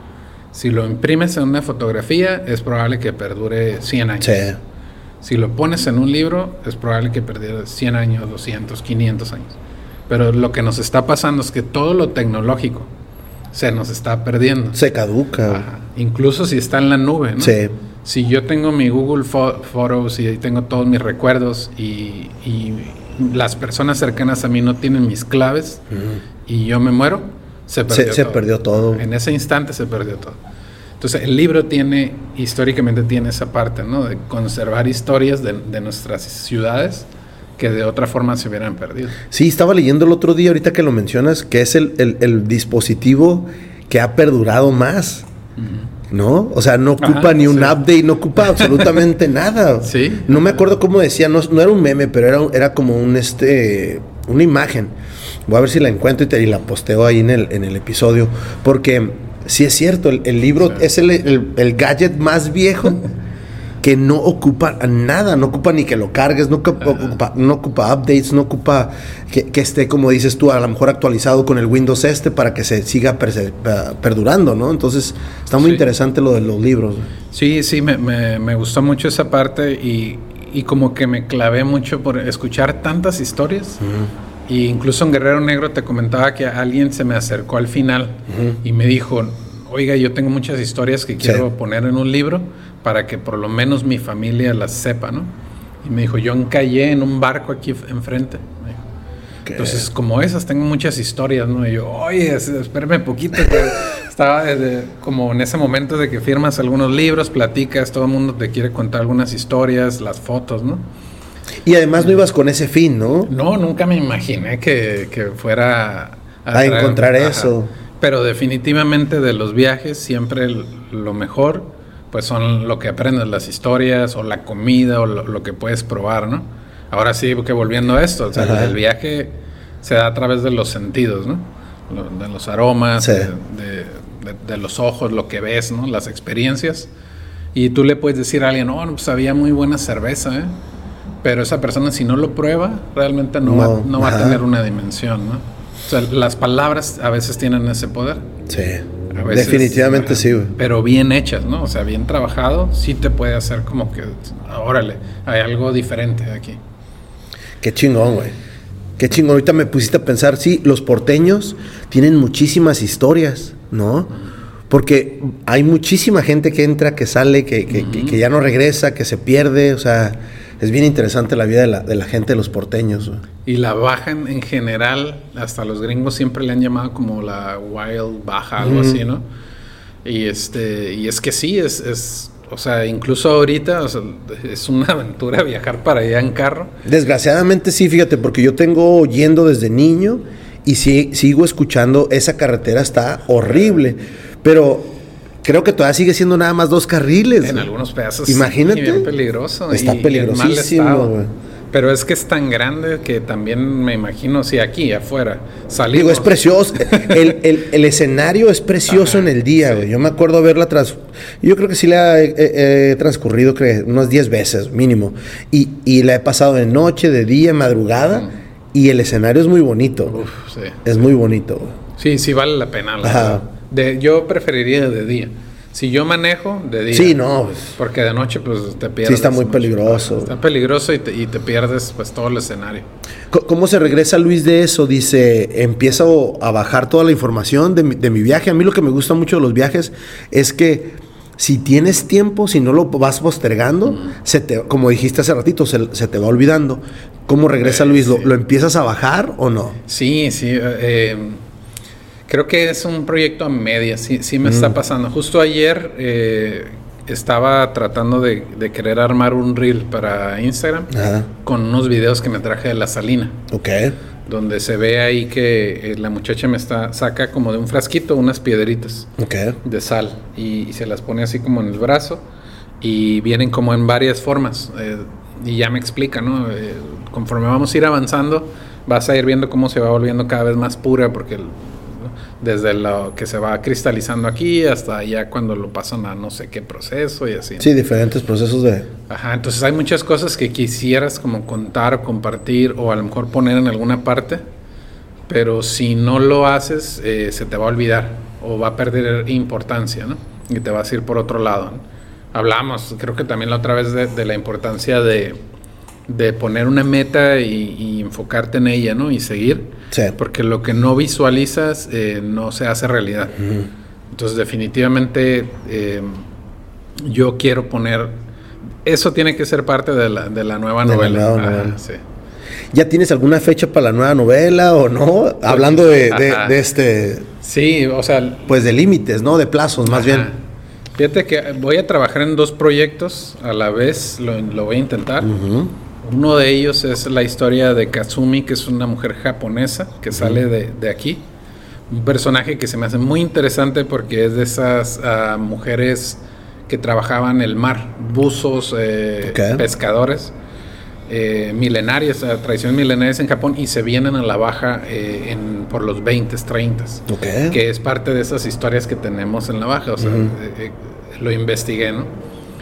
Si lo imprimes en una fotografía, es probable que perdure cien años. Sí. Si lo pones en un libro, es probable que perdure cien años, doscientos, quinientos años. Pero lo que nos está pasando es que todo lo tecnológico se nos está perdiendo. Se caduca. Ajá. Incluso si está en la nube, ¿no? Sí. Si yo tengo mi Google Fo- Photos y tengo todos mis recuerdos y, y las personas cercanas a mí no tienen mis claves uh-huh. y yo me muero, se perdió se, se todo. perdió todo. En ese instante se perdió todo. Entonces el libro tiene, históricamente tiene esa parte, ¿no? De conservar historias de, de nuestras ciudades que de otra forma se hubieran perdido. Sí, estaba leyendo el otro día, ahorita que lo mencionas, que es el, el, el dispositivo que ha perdurado más, uh-huh. ¿no? O sea, no ocupa Ajá, ni un sí. update, no ocupa absolutamente nada. Sí. No me acuerdo cómo decía, no, no era un meme, pero era, era como un este una imagen. Voy a ver si la encuentro y, te, y la posteo ahí en el, en el episodio, porque sí es cierto, el, el libro sí. es el, el, el gadget más viejo que no ocupa nada, no ocupa ni que lo cargues, no ocupa, ocupa, no ocupa updates, no ocupa que, que esté, como dices tú, a lo mejor actualizado con el Windows este para que se siga perse, perdurando, ¿no? Entonces está muy sí. interesante lo de los libros. Sí, sí, me, me, me gustó mucho esa parte y, y como que me clavé mucho por escuchar tantas historias. Uh-huh. Y incluso en Guerrero Negro te comentaba que alguien se me acercó al final uh-huh. y me dijo, oiga, yo tengo muchas historias que quiero sí. poner en un libro para que por lo menos mi familia las sepa, ¿no? Y me dijo, yo encallé en un barco aquí enfrente. Entonces, como esas, tengo muchas historias, ¿no? Y yo, oye, espérame poquito. Estaba desde, como en ese momento de que firmas algunos libros, platicas, todo el mundo te quiere contar algunas historias, las fotos, ¿no? Y además no ibas con ese fin, ¿no? No, nunca me imaginé que, que fuera a, a encontrar un, eso. Ajá. Pero definitivamente de los viajes, siempre el, lo mejor pues son lo que aprendes, las historias o la comida o lo, lo que puedes probar, ¿no? Ahora sí que volviendo a esto, o sea, el viaje se da a través de los sentidos, ¿no? De los aromas, sí. de, de, de, de los ojos, lo que ves, ¿no? Las experiencias. Y tú le puedes decir a alguien, no, pues había muy buena cerveza, ¿eh? Pero esa persona si no lo prueba, realmente no, no, va, no va a tener una dimensión, ¿no? O sea, las palabras a veces tienen ese poder. Sí. A veces, definitivamente sí, güey. Pero bien hechas, ¿no? O sea, bien trabajado, sí te puede hacer como que, órale, hay algo diferente aquí. Qué chingón, güey. Qué chingón. Ahorita me pusiste a pensar, sí, los porteños tienen muchísimas historias, ¿no? Porque hay muchísima gente que entra, que sale, que, que, uh-huh. que, que ya no regresa, que se pierde, o sea, es bien interesante la vida de la, de la gente de los porteños, güey. Y la baja en, en general, hasta los gringos siempre le han llamado como la wild baja, algo mm. así, ¿no? Y este, y es que sí, es, es o sea, incluso ahorita, o sea, es una aventura viajar para allá en carro. Desgraciadamente sí, fíjate, porque yo tengo yendo desde niño y sí, sigo escuchando, esa carretera está horrible, pero creo que todavía sigue siendo nada más dos carriles. En algunos pedazos. Imagínate. Sí, bien peligroso. Está y, peligrosísimo, güey. Pero es que es tan grande que también me imagino, si aquí afuera salimos. Digo, es precioso. el, el, el escenario es precioso. Ajá, en el día, güey. Sí. Yo me acuerdo verla tras. Yo creo que sí la he, he, he transcurrido, creo, unas diez veces mínimo. Y, y la he pasado de noche, de día, madrugada. Uh-huh. Y el escenario es muy bonito. Uf, sí. Es muy bonito, güey. Sí, sí vale la pena. La Ajá. De, yo preferiría de día. Si yo manejo, de día. Sí, no. Porque de noche, pues, te pierdes. Sí, está muy mucho. peligroso. Está peligroso y te, y te pierdes, pues, todo el escenario. ¿Cómo se regresa Luis de eso? Dice, empiezo a bajar toda la información de mi, de mi viaje. A mí lo que me gusta mucho de los viajes es que si tienes tiempo, si no lo vas postergando, uh-huh. se te, como dijiste hace ratito, se, se te va olvidando. ¿Cómo regresa eh, Luis? ¿Lo, sí. ¿Lo empiezas a bajar o no? Sí, sí. Eh, creo que es un proyecto a medias, sí, sí me mm. está pasando. Justo ayer eh, estaba tratando de, de querer armar un reel para Instagram. Ajá. Con unos videos que me traje de la salina. Ok. Donde se ve ahí que eh, la muchacha me está saca como de un frasquito unas piedritas okay. de sal y, y se las pone así como en el brazo y vienen como en varias formas eh, y ya me explica, ¿no? Eh, conforme vamos a ir avanzando vas a ir viendo cómo se va volviendo cada vez más pura porque el, desde lo que se va cristalizando aquí hasta ya cuando lo pasan a no sé qué proceso y así, ¿no? Sí, diferentes procesos de... Ajá, entonces hay muchas cosas que quisieras como contar o compartir o a lo mejor poner en alguna parte, pero si no lo haces eh, se te va a olvidar o va a perder importancia, ¿no? Y te vas a ir por otro lado, ¿no? Hablamos, creo que también la otra vez de, de la importancia de, de poner una meta y, y enfocarte en ella, ¿no? Y seguir. Sí. Porque lo que no visualizas eh, no se hace realidad. Uh-huh. Entonces definitivamente eh, yo quiero poner, eso tiene que ser parte de la, de la nueva de novela. La nueva Ajá, novela. Sí. ¿Ya tienes alguna fecha para la nueva novela o no? Pues, hablando de, de, de este... Sí, o sea... Pues de límites, ¿no? De plazos, más Ajá. bien. Fíjate que voy a trabajar en dos proyectos a la vez, lo, lo voy a intentar. Uh-huh. Uno de ellos es la historia de Kazumi, que es una mujer japonesa que uh-huh. sale de, de aquí. Un personaje que se me hace muy interesante porque es de esas uh, mujeres que trabajaban el mar, buzos, eh, okay. pescadores, eh, milenarias, uh, tradiciones milenarias en Japón y se vienen a la baja eh, en, por los veinte, treinta, okay. que es parte de esas historias que tenemos en la baja. O sea, uh-huh. eh, eh, lo investigué, ¿no?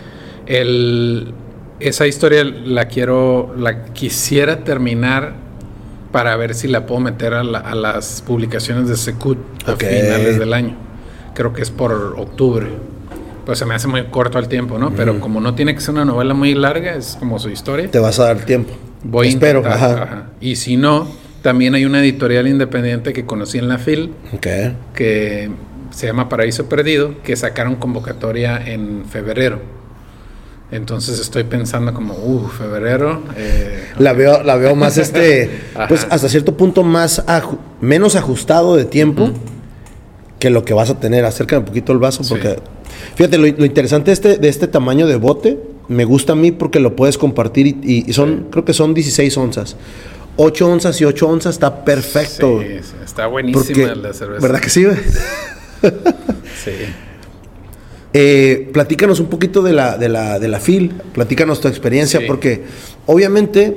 El... Esa historia la quiero, la quisiera terminar para ver si la puedo meter a, la, a las publicaciones de Secut a okay. finales del año. Creo que es por octubre. Pues se me hace muy corto el tiempo, ¿no? Mm. Pero como no tiene que ser una novela muy larga, es como su historia. Te vas a dar tiempo. Voy Espero. a intentar. Ajá. Ajá. Y si no, también hay una editorial independiente que conocí en la F I L, okay. que se llama Paraíso Perdido, que sacaron convocatoria en febrero. Entonces estoy pensando como, uh, febrero. Eh, la veo, la veo más este, pues hasta cierto punto más aju- menos ajustado de tiempo uh-huh. que lo que vas a tener. Acércame un poquito el vaso porque, sí. fíjate, lo, lo interesante de este, de este tamaño de bote me gusta a mí porque lo puedes compartir y, y, y son, sí. creo que son dieciséis onzas. ocho onzas y ocho onzas está perfecto. Sí, sí, está buenísima porque, la cerveza. ¿Verdad que sí? Sí. Eh, platícanos un poquito de la, de la, de la F I L, platícanos tu experiencia, sí. porque obviamente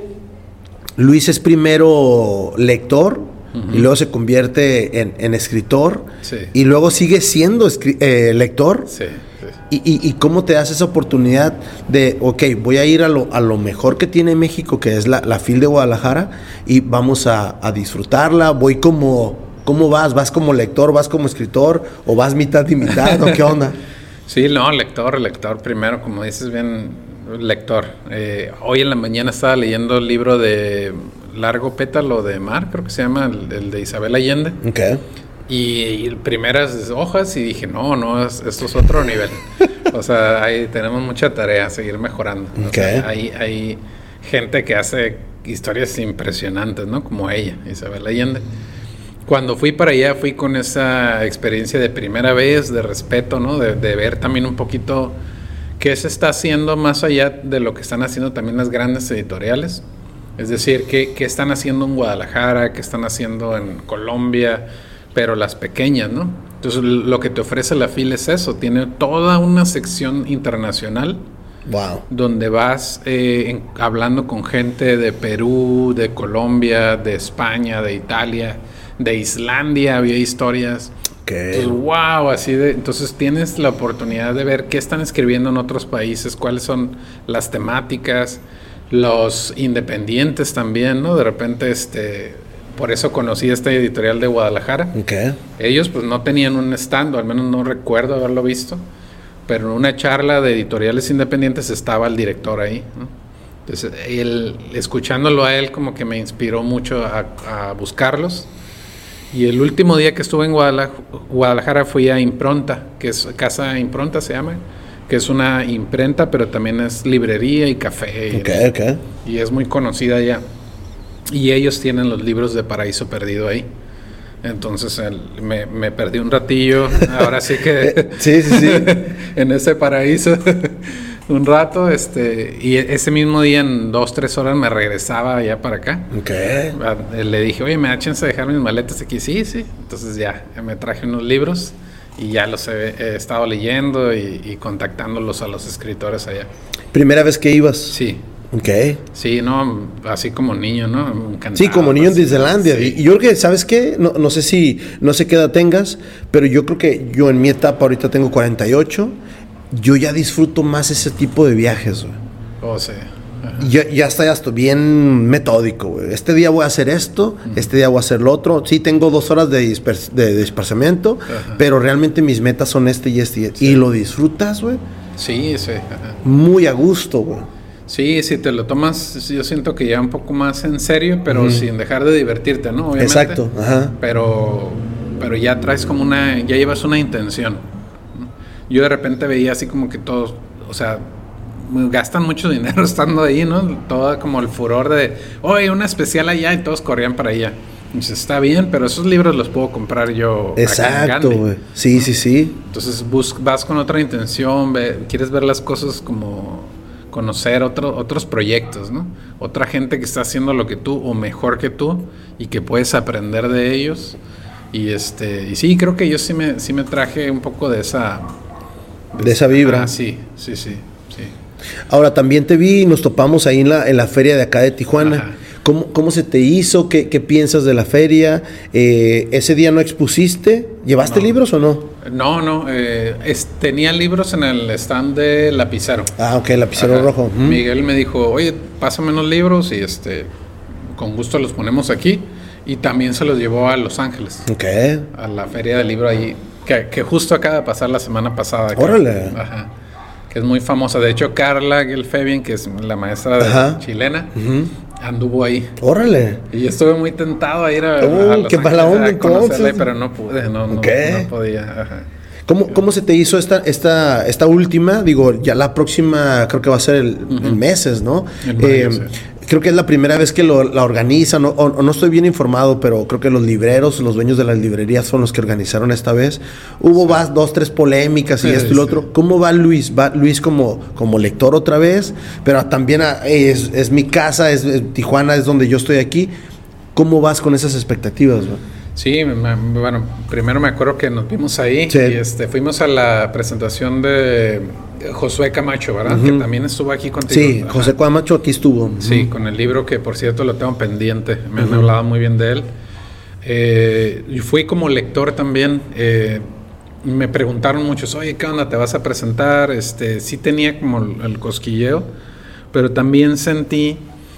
Luis es primero lector uh-huh. y luego se convierte en, en escritor sí. y luego sigue siendo escri- eh, lector. Sí, sí. Y, y, y cómo te das esa oportunidad de, ok, voy a ir a lo, a lo mejor que tiene México, que es la, la F I L de Guadalajara, y vamos a, a disfrutarla. Voy como, ¿cómo vas? ¿Vas como lector, vas como escritor o vas mitad y mitad o qué onda? Sí, no, lector, lector primero, como dices bien, lector. Eh, hoy en la mañana estaba leyendo el libro de Largo Pétalo de Mar, creo que se llama, el, el de Isabel Allende. Okay. Y, y primeras hojas y dije, no, no, es, esto es otro nivel. O sea, ahí tenemos mucha tarea, seguir mejorando. Okay. O sea, hay, hay gente que hace historias impresionantes, ¿no? Como ella, Isabel Allende. Cuando fui para allá, fui con esa experiencia de primera vez, de respeto, ¿no? De, de ver también un poquito qué se está haciendo más allá de lo que están haciendo también las grandes editoriales. Es decir, qué, qué están haciendo en Guadalajara, qué están haciendo en Colombia, pero las pequeñas, ¿no? Entonces, lo que te ofrece la F I L es eso. Tiene toda una sección internacional. Wow. Donde vas eh, en, hablando con gente de Perú, de Colombia, de España, de Italia, de Islandia, había historias. Okay. Entonces, wow, así de, entonces tienes la oportunidad de ver qué están escribiendo en otros países, cuáles son las temáticas, los independientes también, ¿no? De repente, este, por eso conocí esta editorial de Guadalajara. Okay. Ellos pues no tenían un stand, o al menos no recuerdo haberlo visto, pero en una charla de editoriales independientes estaba el director ahí, ¿no? Entonces, él, escuchándolo a él como que me inspiró mucho a, a buscarlos. Y el último día que estuve en Guadalajara, Guadalajara fui a Impronta, que es Casa Impronta se llama, que es una imprenta, pero también es librería y café. Okay, y, okay. y es muy conocida ya. Y ellos tienen los libros de Paraíso Perdido ahí. Entonces el, me, me perdí un ratillo, ahora sí que... sí, sí, sí. en ese paraíso un rato, este, y ese mismo día en dos, tres horas me regresaba ya para acá. ¿Qué? Le dije, oye, ¿me da chance de dejar mis maletas aquí? Sí, sí. Entonces ya, me traje unos libros y ya los he, he estado leyendo y, y contactándolos a los escritores allá. ¿Primera vez que ibas? Sí. Ok. Sí, no, así como niño, ¿no? Encantado, sí, como niño en Disneylandia. Sí. Y yo creo que, ¿sabes qué? No, no sé si, no sé qué edad tengas, pero yo creo que yo en mi etapa, ahorita tengo cuarenta y ocho, yo ya disfruto más ese tipo de viajes, güey. Oh, sí. Ya, ya está, ya estoy bien metódico, güey. Este día voy a hacer esto, uh-huh. este día voy a hacer lo otro. Sí, tengo dos horas de, disper- de dispersamiento, uh-huh. pero realmente mis metas son este y este. Sí. Y lo disfrutas, güey. Sí, sí. Uh-huh. Muy a gusto, güey. Sí, si te lo tomas, yo siento que ya un poco más en serio, pero uh-huh. sin dejar de divertirte, ¿no? Obviamente. Exacto, ajá. Pero, pero ya traes como una, ya llevas una intención. Yo de repente veía así como que todos, o sea, gastan mucho dinero estando ahí, ¿no? Todo como el furor de, oye, una especial allá, y todos corrían para allá. Entonces, está bien, pero esos libros los puedo comprar yo. Exacto, güey. Sí, sí, sí. Entonces bus- vas con otra intención, ve, quieres ver las cosas como conocer otro, otros proyectos, ¿no? Otra gente que está haciendo lo que tú o mejor que tú y que puedes aprender de ellos. Y este y sí, creo que yo sí me, sí me traje un poco de esa... De, de esa vibra. Ah, sí, sí, sí, sí. Ahora, también te vi y nos topamos ahí en la, en la feria de acá de Tijuana. ¿Cómo, ¿Cómo se te hizo? ¿Qué, qué piensas de la feria? Eh, ¿Ese día no expusiste? ¿Llevaste no. libros o no? No, no. Eh, es, tenía libros en el stand de Lapicero. Ah, ok, Lapicero Ajá. Rojo. Mm. Miguel me dijo, oye, pásame unos libros y este, con gusto los ponemos aquí. Y también se los llevó a Los Ángeles. Ok. A la feria del libro ahí, que, que justo acaba de pasar la semana pasada. Órale. Que, ajá. Que es muy famosa. De hecho, Carla Gelfebien, que es la maestra de ajá. chilena, uh-huh. anduvo ahí. Órale. Y estuve muy tentado a ir a, oh, a Los qué mala onda, a conocerla, entonces. pero no pude, no, no, okay. no podía. Ajá. ¿Cómo, ¿Cómo se te hizo esta, esta, esta última? Digo, ya la próxima creo que va a ser el, uh-huh. en meses, ¿no? En mayo, eh, sí. Creo que es la primera vez que lo, la organizan, o, o no estoy bien informado, pero creo que los libreros, los dueños de las librerías son los que organizaron esta vez. Hubo sí. vas, dos, tres polémicas y sí, esto y lo sí. otro. ¿Cómo va Luis? Va Luis como, como lector otra vez, pero también es, es mi casa, es, es Tijuana, es donde yo estoy aquí. ¿Cómo vas con esas expectativas, ¿no? Sí, me, bueno, primero me acuerdo que nos vimos ahí sí. y este, fuimos a la presentación de Josué Camacho, ¿verdad? Uh-huh. Que también estuvo aquí contigo. Sí, Ajá. José Camacho aquí estuvo. Sí, uh-huh. con el libro que por cierto lo tengo pendiente, me uh-huh. han hablado muy bien de él. Eh, yo fui como lector también, eh, me preguntaron muchos, oye, ¿qué onda? ¿Te vas a presentar? Este, sí tenía como el, el cosquilleo, pero también sentí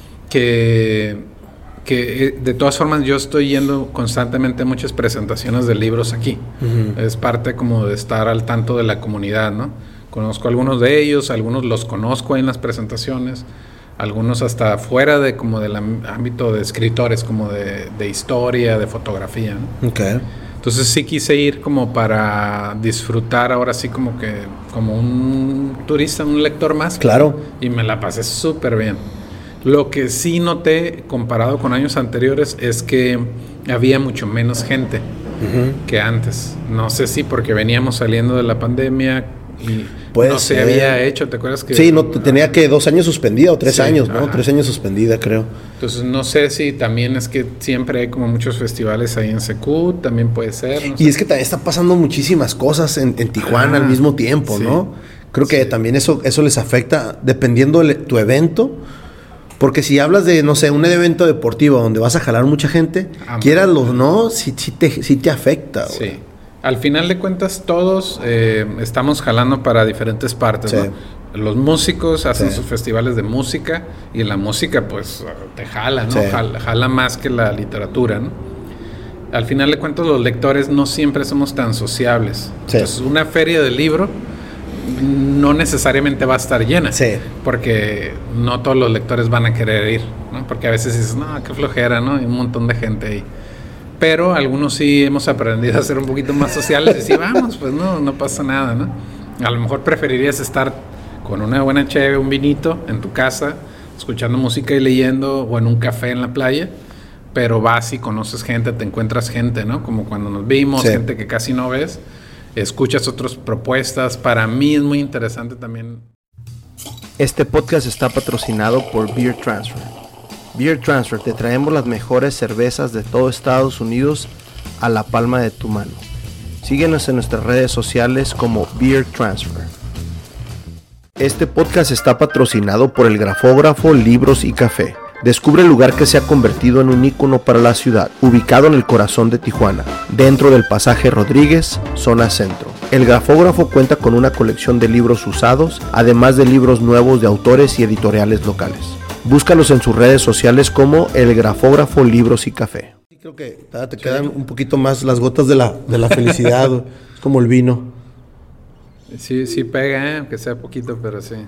que... que de todas formas yo estoy yendo constantemente a muchas presentaciones de libros aquí. Uh-huh. Es parte como de estar al tanto de la comunidad, ¿no? Conozco a algunos de ellos, algunos los conozco ahí en las presentaciones, algunos hasta fuera de como del ámbito de escritores, como de, de historia, de fotografía, ¿no? Okay. Entonces sí quise ir como para disfrutar ahora sí como que como un turista, un lector más. Claro. Y me la pasé súper bien. Lo que sí noté, comparado con años anteriores, es que había mucho menos gente uh-huh. que antes. No sé si porque veníamos saliendo de la pandemia y Puede no ser. se había hecho, ¿te acuerdas que? Sí, no, tenía que dos años suspendida o tres sí, años, ¿no? Ajá. Tres años suspendida, creo. Entonces, no sé si también es que siempre hay como muchos festivales ahí en C Q, también puede ser. No y sé. es que también está pasando muchísimas cosas en, en Tijuana ah, al mismo tiempo, sí. ¿no? Creo que sí. también eso, eso les afecta, dependiendo de tu evento. Porque si hablas de, no sé, un evento deportivo donde vas a jalar mucha gente, ah, quieras o no, sí, sí, te, sí te afecta. Sí. Güey. Al final de cuentas, todos eh, estamos jalando para diferentes partes, sí. ¿no? Los músicos hacen sí. sus festivales de música y la música, pues, te jala, ¿no? Sí. Jala, jala más que la literatura, ¿no? Al final de cuentas, los lectores no siempre somos tan sociables. Sí. Entonces, una feria de libro no necesariamente va a estar llena, sí. porque no todos los lectores van a querer ir, ¿no? Porque a veces dices, no, qué flojera, ¿no? Hay un montón de gente ahí. Pero algunos sí hemos aprendido a ser un poquito más sociales y decir, vamos, pues no, no pasa nada, ¿no? A lo mejor preferirías estar con una buena cheve, un vinito en tu casa, escuchando música y leyendo, o en un café en la playa, pero vas y conoces gente, te encuentras gente, ¿no? Como cuando nos vimos, sí. gente que casi no ves. escuchas otras propuestas. Para mí es muy interesante también. Este podcast está patrocinado por Beer Transfer. Beer Transfer, te traemos las mejores cervezas de todo Estados Unidos a la palma de tu mano. Síguenos en nuestras redes sociales como Beer Transfer. Este podcast está patrocinado por el grafógrafo Libros y Café. Descubre el lugar que se ha convertido en un ícono para la ciudad, ubicado en el corazón de Tijuana, dentro del Pasaje Rodríguez, zona centro. El grafógrafo cuenta con una colección de libros usados, además de libros nuevos de autores y editoriales locales. Búscalos en sus redes sociales como el grafógrafo Libros y Café. Creo que te quedan un poquito más las gotas de la, de la felicidad, es como el vino. Sí, sí pega, ¿eh? Aunque sea poquito, pero sí.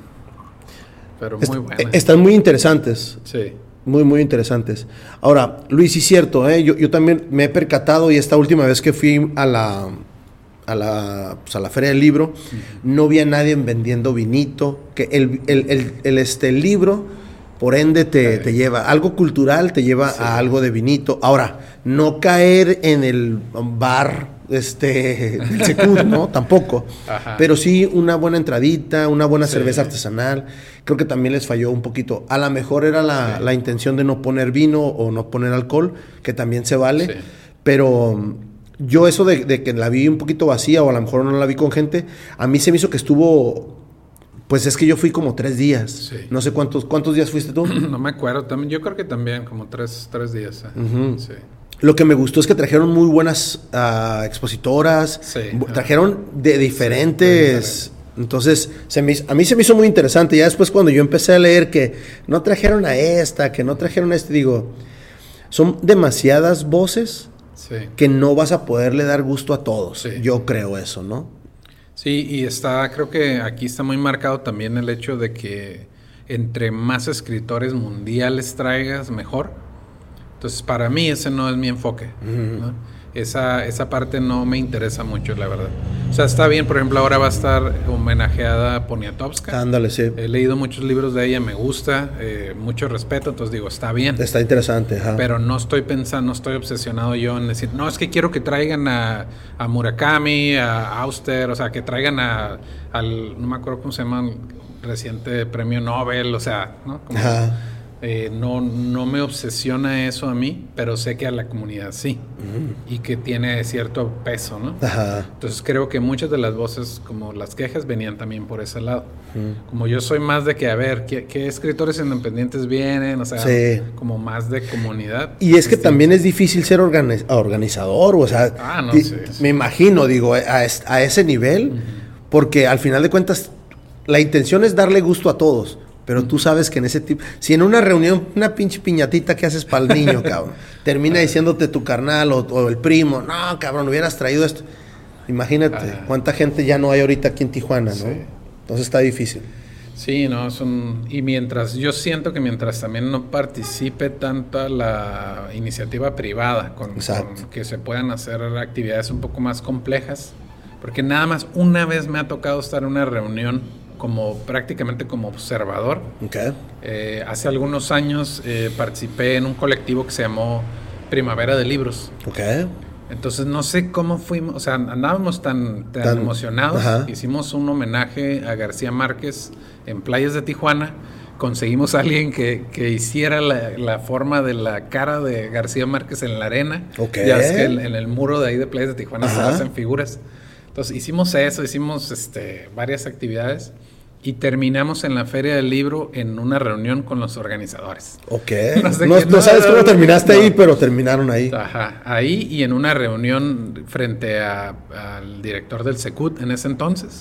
Pero muy buena. Están muy interesantes. Sí. Muy, muy interesantes. Ahora, Luis, sí es cierto, ¿eh? yo, yo también me he percatado, y esta última vez que fui a la, a la, pues a la Feria del Libro, uh-huh. no vi a nadie vendiendo vinito, que el, el, el, el, este, el libro, por ende, te, sí. te lleva, algo cultural te lleva sí. a algo de vinito. Ahora, no caer en el bar este del Secud, ¿no? Tampoco. Ajá. Pero sí una buena entradita, una buena sí. cerveza artesanal. Creo que también les falló un poquito. A lo mejor era la, sí. la intención de no poner vino o no poner alcohol, que también se vale. Sí. Pero yo eso de, de que la vi un poquito vacía o a lo mejor no la vi con gente, a mí se me hizo que estuvo... Pues es que yo fui como tres días. Sí. No sé cuántos cuántos días fuiste tú. No me acuerdo. También, yo creo que también como tres, tres días. ¿eh? Uh-huh. Sí. Lo que me gustó es que trajeron muy buenas uh, expositoras. Sí. Trajeron de diferentes... Sí, entonces, se me, a mí se me hizo muy interesante. Ya después cuando yo empecé a leer que no trajeron a esta, que no trajeron a este, digo, son demasiadas voces sí. que no vas a poderle dar gusto a todos. Sí. Yo creo eso, ¿no? Sí, y está, creo que aquí está muy marcado también el hecho de que entre más escritores mundiales traigas, mejor. Entonces, para mí ese no es mi enfoque, uh-huh. ¿no? Esa, esa parte no me interesa mucho, la verdad. O sea, está bien, por ejemplo, ahora va a estar homenajeada Poniatowska. Ándale, sí. He leído muchos libros de ella, me gusta, eh, mucho respeto, entonces digo, está bien. Está interesante, ajá. Pero no estoy pensando, no estoy obsesionado yo en decir, no, es que quiero que traigan a, a Murakami, a Auster, o sea, que traigan a, al, no me acuerdo cómo se llama, el reciente premio Nobel, o sea, ¿no? Como, ajá. Eh, no, no me obsesiona eso a mí, pero sé que a la comunidad sí, uh-huh. y que tiene cierto peso, ¿no? Ajá. Entonces creo que muchas de las voces, como las quejas, venían también por ese lado. Uh-huh. Como yo soy más de que, a ver, ¿qué, qué escritores independientes vienen? O sea, sí. como más de comunidad. Y es que distinto. También es difícil ser organiz- organizador, o sea, ah, no, di- sí, sí. me imagino, digo, a, a ese nivel, uh-huh. porque al final de cuentas, la intención es darle gusto a todos. Pero tú sabes que en ese tipo... Si en una reunión, una pinche piñatita que haces para el niño, cabrón, termina diciéndote tu carnal o, o el primo, no, cabrón, hubieras traído esto. Imagínate ah. cuánta gente ya no hay ahorita aquí en Tijuana, ¿no? Sí. Entonces está difícil. Sí, no, son... Y mientras... Yo siento que mientras también no participe tanta la iniciativa privada, con, con que se puedan hacer actividades un poco más complejas, porque nada más una vez me ha tocado estar en una reunión como prácticamente como observador. Okay. Eh, hace algunos años eh, participé en un colectivo que se llamó Primavera de Libros. Okay. Entonces no sé cómo fuimos, o sea, andábamos tan, tan, tan emocionados. Ajá. Hicimos un homenaje a García Márquez en Playas de Tijuana. Conseguimos a alguien que, que hiciera la, la forma de la cara de García Márquez en la arena. Okay. Ya es que en, en el muro de ahí de Playas de Tijuana Ajá. se hacen figuras. Entonces hicimos eso, hicimos este, varias actividades y terminamos en la Feria del Libro en una reunión con los organizadores. Ok. No, sé no, no sabes cómo terminaste no. ahí, pero terminaron ahí. Ajá, ahí y en una reunión frente a, al director del Secud en ese entonces,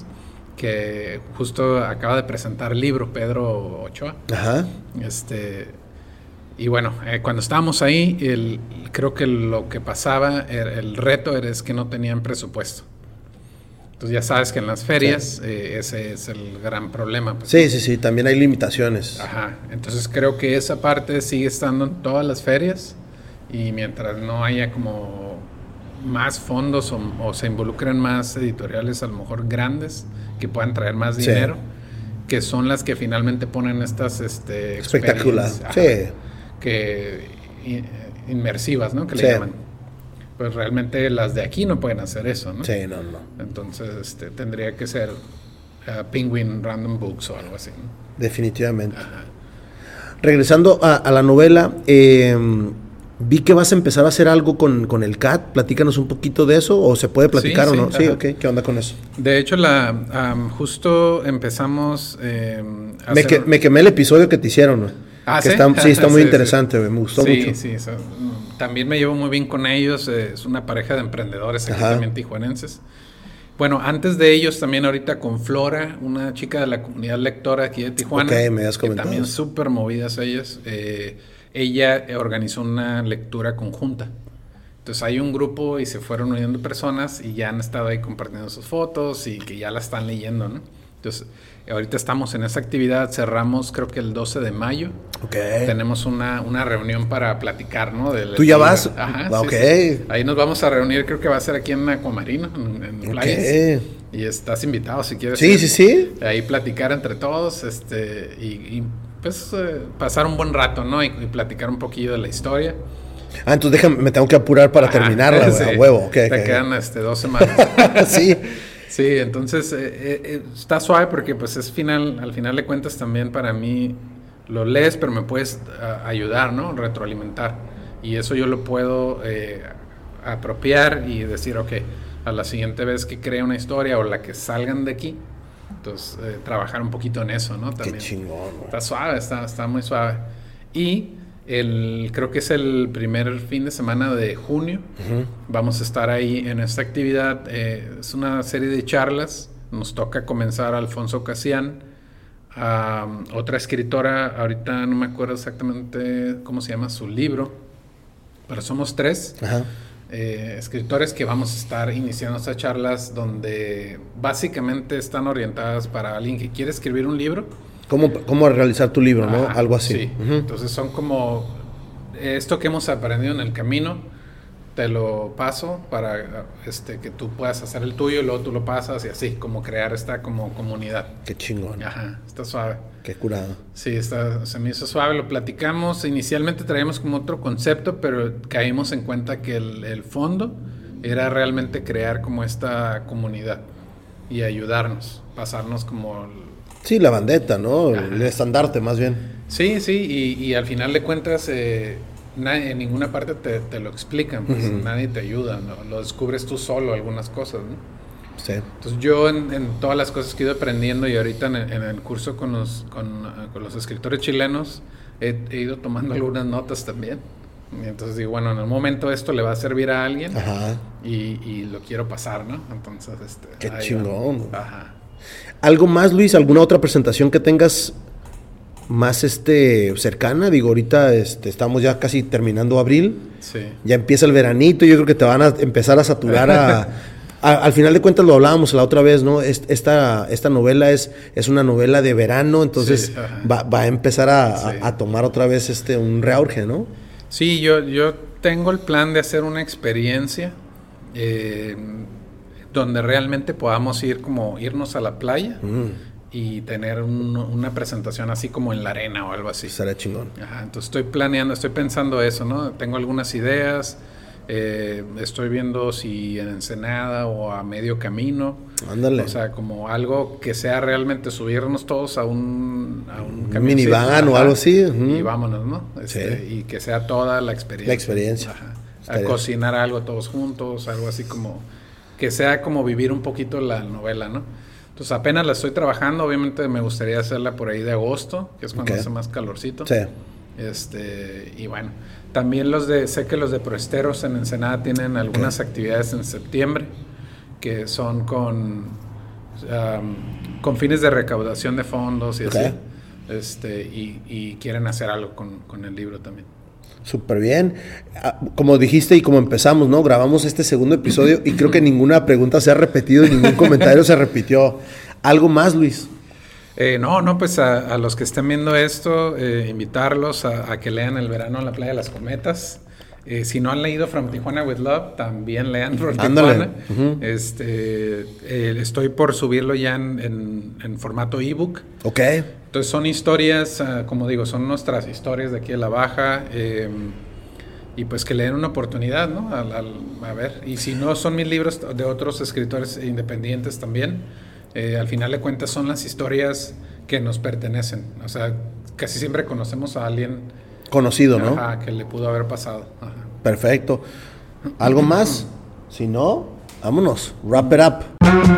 que justo acaba de presentar el libro, Pedro Ochoa. Ajá. Este... Y bueno, eh, cuando estábamos ahí, el, creo que lo que pasaba, el, el reto era es que no tenían presupuesto. Entonces ya sabes que en las ferias sí. eh, ese es el gran problema. Pues, sí, sí, sí, también hay limitaciones. Ajá, entonces creo que esa parte sigue estando en todas las ferias y mientras no haya como más fondos o, o se involucren más editoriales a lo mejor grandes que puedan traer más dinero, sí. que son las que finalmente ponen estas este, espectacular, ajá, sí. que inmersivas, ¿no? Que le sí. llaman. pues realmente las de aquí no pueden hacer eso, ¿no? Sí, no, no. Entonces, este, tendría que ser uh, Penguin Random Books o algo así, ¿no? Definitivamente. Ajá. Regresando a, a la novela, eh, vi que vas a empezar a hacer algo con, con el C A T. Platícanos un poquito de eso, o se puede platicar Sí, o no. sí, Sí, ajá. ok. ¿Qué onda con eso? De hecho, la um, justo empezamos eh, a Me, hacer... que, me quemé el episodio que te hicieron, ¿no? Ah, que ¿sí? Está, sí, está muy Sí, interesante, sí. Me gustó sí, mucho. Sí, sí. También me llevo muy bien con ellos. Eh, es una pareja de emprendedores aquí, también tijuanenses. Bueno, antes de ellos también ahorita con Flora, una chica de la comunidad lectora aquí de Tijuana. Ok, me has que comentado. También súper movidas ellas. Eh, ella organizó una lectura conjunta. Entonces hay un grupo y se fueron uniendo personas y ya han estado ahí compartiendo sus fotos y que ya la están leyendo, ¿no? Entonces, ahorita estamos en esa actividad, cerramos creo que el doce de mayo. Ok. Tenemos una, una reunión para platicar, ¿no? Del, ¿Tú ya del, vas? Ajá, Ok. sí, sí. Ahí nos vamos a reunir, creo que va a ser aquí en Acuamarino, en, en Ok. Playas. Y estás invitado si quieres. Sí, ir. sí, sí. Ahí platicar entre todos, este, y, y pues eh, pasar un buen rato, ¿no? Y, y platicar un poquillo de la historia. Ah, entonces déjame, me tengo que apurar para Ajá, terminarla, sí. a huevo. Okay, Te okay. quedan este, dos semanas. Sí. Sí, entonces eh, eh, está suave porque pues es final, al final de cuentas también para mí lo lees, pero me puedes uh, ayudar, ¿no? Retroalimentar. Y eso yo lo puedo eh, apropiar y decir, ok, a la siguiente vez que cree una historia o la que salgan de aquí, entonces eh, trabajar un poquito en eso, ¿no? También. Qué chingón, ¿no? Está suave, está, está muy suave. Y el, creo que es el primer fin de semana de junio. Uh-huh. Vamos a estar ahí en esta actividad. Eh, es una serie de charlas. Nos toca comenzar Alfonso Casián, um, otra escritora, ahorita no me acuerdo exactamente cómo se llama su libro, pero somos tres Ajá. eh, escritores que vamos a estar iniciando estas charlas donde básicamente están orientadas para alguien que quiere escribir un libro. ¿Cómo, cómo realizar tu libro, no? Ajá, Algo así. Sí. Uh-huh. Entonces son como esto que hemos aprendido en el camino, te lo paso para este que tú puedas hacer el tuyo y luego tú lo pasas y así, como crear esta como comunidad. Qué chingón. Ajá, está suave. Qué curado. Sí, está, se me hizo suave, lo platicamos. Inicialmente traíamos como otro concepto, pero caímos en cuenta que el, el fondo era realmente crear como esta comunidad y ayudarnos, pasarnos como... Sí, la bandeta, ¿no? Ajá. El estandarte, más bien. Sí, sí, y, y al final de cuentas, eh, nadie, en ninguna parte te, te lo explican, pues uh-huh. Nadie te ayuda, ¿no? Lo descubres tú solo, algunas cosas, ¿no? Sí. Entonces yo en, en todas las cosas que he ido aprendiendo y ahorita en el, en el curso con los, con, uh, con los escritores chilenos, he, he ido tomando algunas notas también. Y entonces digo, bueno, en el momento esto le va a servir a alguien. Ajá. Y, y lo quiero pasar, ¿no? Entonces, este... Qué chingón. Va. Ajá. ¿Algo más, Luis? ¿Alguna otra presentación que tengas más este cercana? Digo, ahorita este, estamos ya casi terminando abril. Sí. Ya empieza el veranito. Yo creo que te van a empezar a saturar a... a al final de cuentas lo hablábamos la otra vez, ¿no? Esta, esta novela es, es una novela de verano, entonces sí, va, va a empezar a, sí. a, a tomar otra vez este un reauge, ¿no? Sí, yo, yo tengo el plan de hacer una experiencia eh, donde realmente podamos ir como irnos a la playa mm. y tener un, una presentación así como en la arena o algo así. Será chingón. Ajá, entonces estoy planeando, estoy pensando eso, ¿no? Tengo algunas ideas, eh, estoy viendo si en Ensenada o a medio camino. Ándale. O sea, como algo que sea realmente subirnos todos a un, a un, un minivan o algo así. Uh-huh. Y vámonos, ¿no? Este, sí. Y que sea toda la experiencia. La experiencia. Ajá. A cocinar algo todos juntos, algo así como... que sea como vivir un poquito la novela, ¿no? Entonces apenas la estoy trabajando, obviamente me gustaría hacerla por ahí de agosto, que es cuando okay. hace más calorcito. Sí. Este, y bueno, también los de, sé que los de Proesteros en Ensenada tienen algunas okay. actividades en septiembre, que son con, um, con fines de recaudación de fondos y okay. así. Este, y, y quieren hacer algo con, con el libro también. Súper bien. Como dijiste y como empezamos, ¿no? Grabamos este segundo episodio y creo que ninguna pregunta se ha repetido y ningún comentario se repitió. ¿Algo más, Luis? Eh, no, no, pues a, a los que estén viendo esto, eh, invitarlos a, a que lean El verano en la playa de las cometas. Eh, si no han leído From Tijuana with Love, también lean From Tijuana. Uh-huh. Este, eh, estoy por subirlo ya en, en, en formato ebook. Ok. Entonces son historias, uh, como digo, son nuestras historias de aquí de La Baja. Eh, y pues que le den una oportunidad, ¿no? Al, al, a ver, y si no son mis libros de otros escritores independientes también, eh, al final de cuentas son las historias que nos pertenecen. O sea, casi siempre conocemos a alguien conocido, ¿no? Ajá, que le pudo haber pasado. Ajá. Perfecto. ¿Algo más? Si no, vámonos. Wrap it up.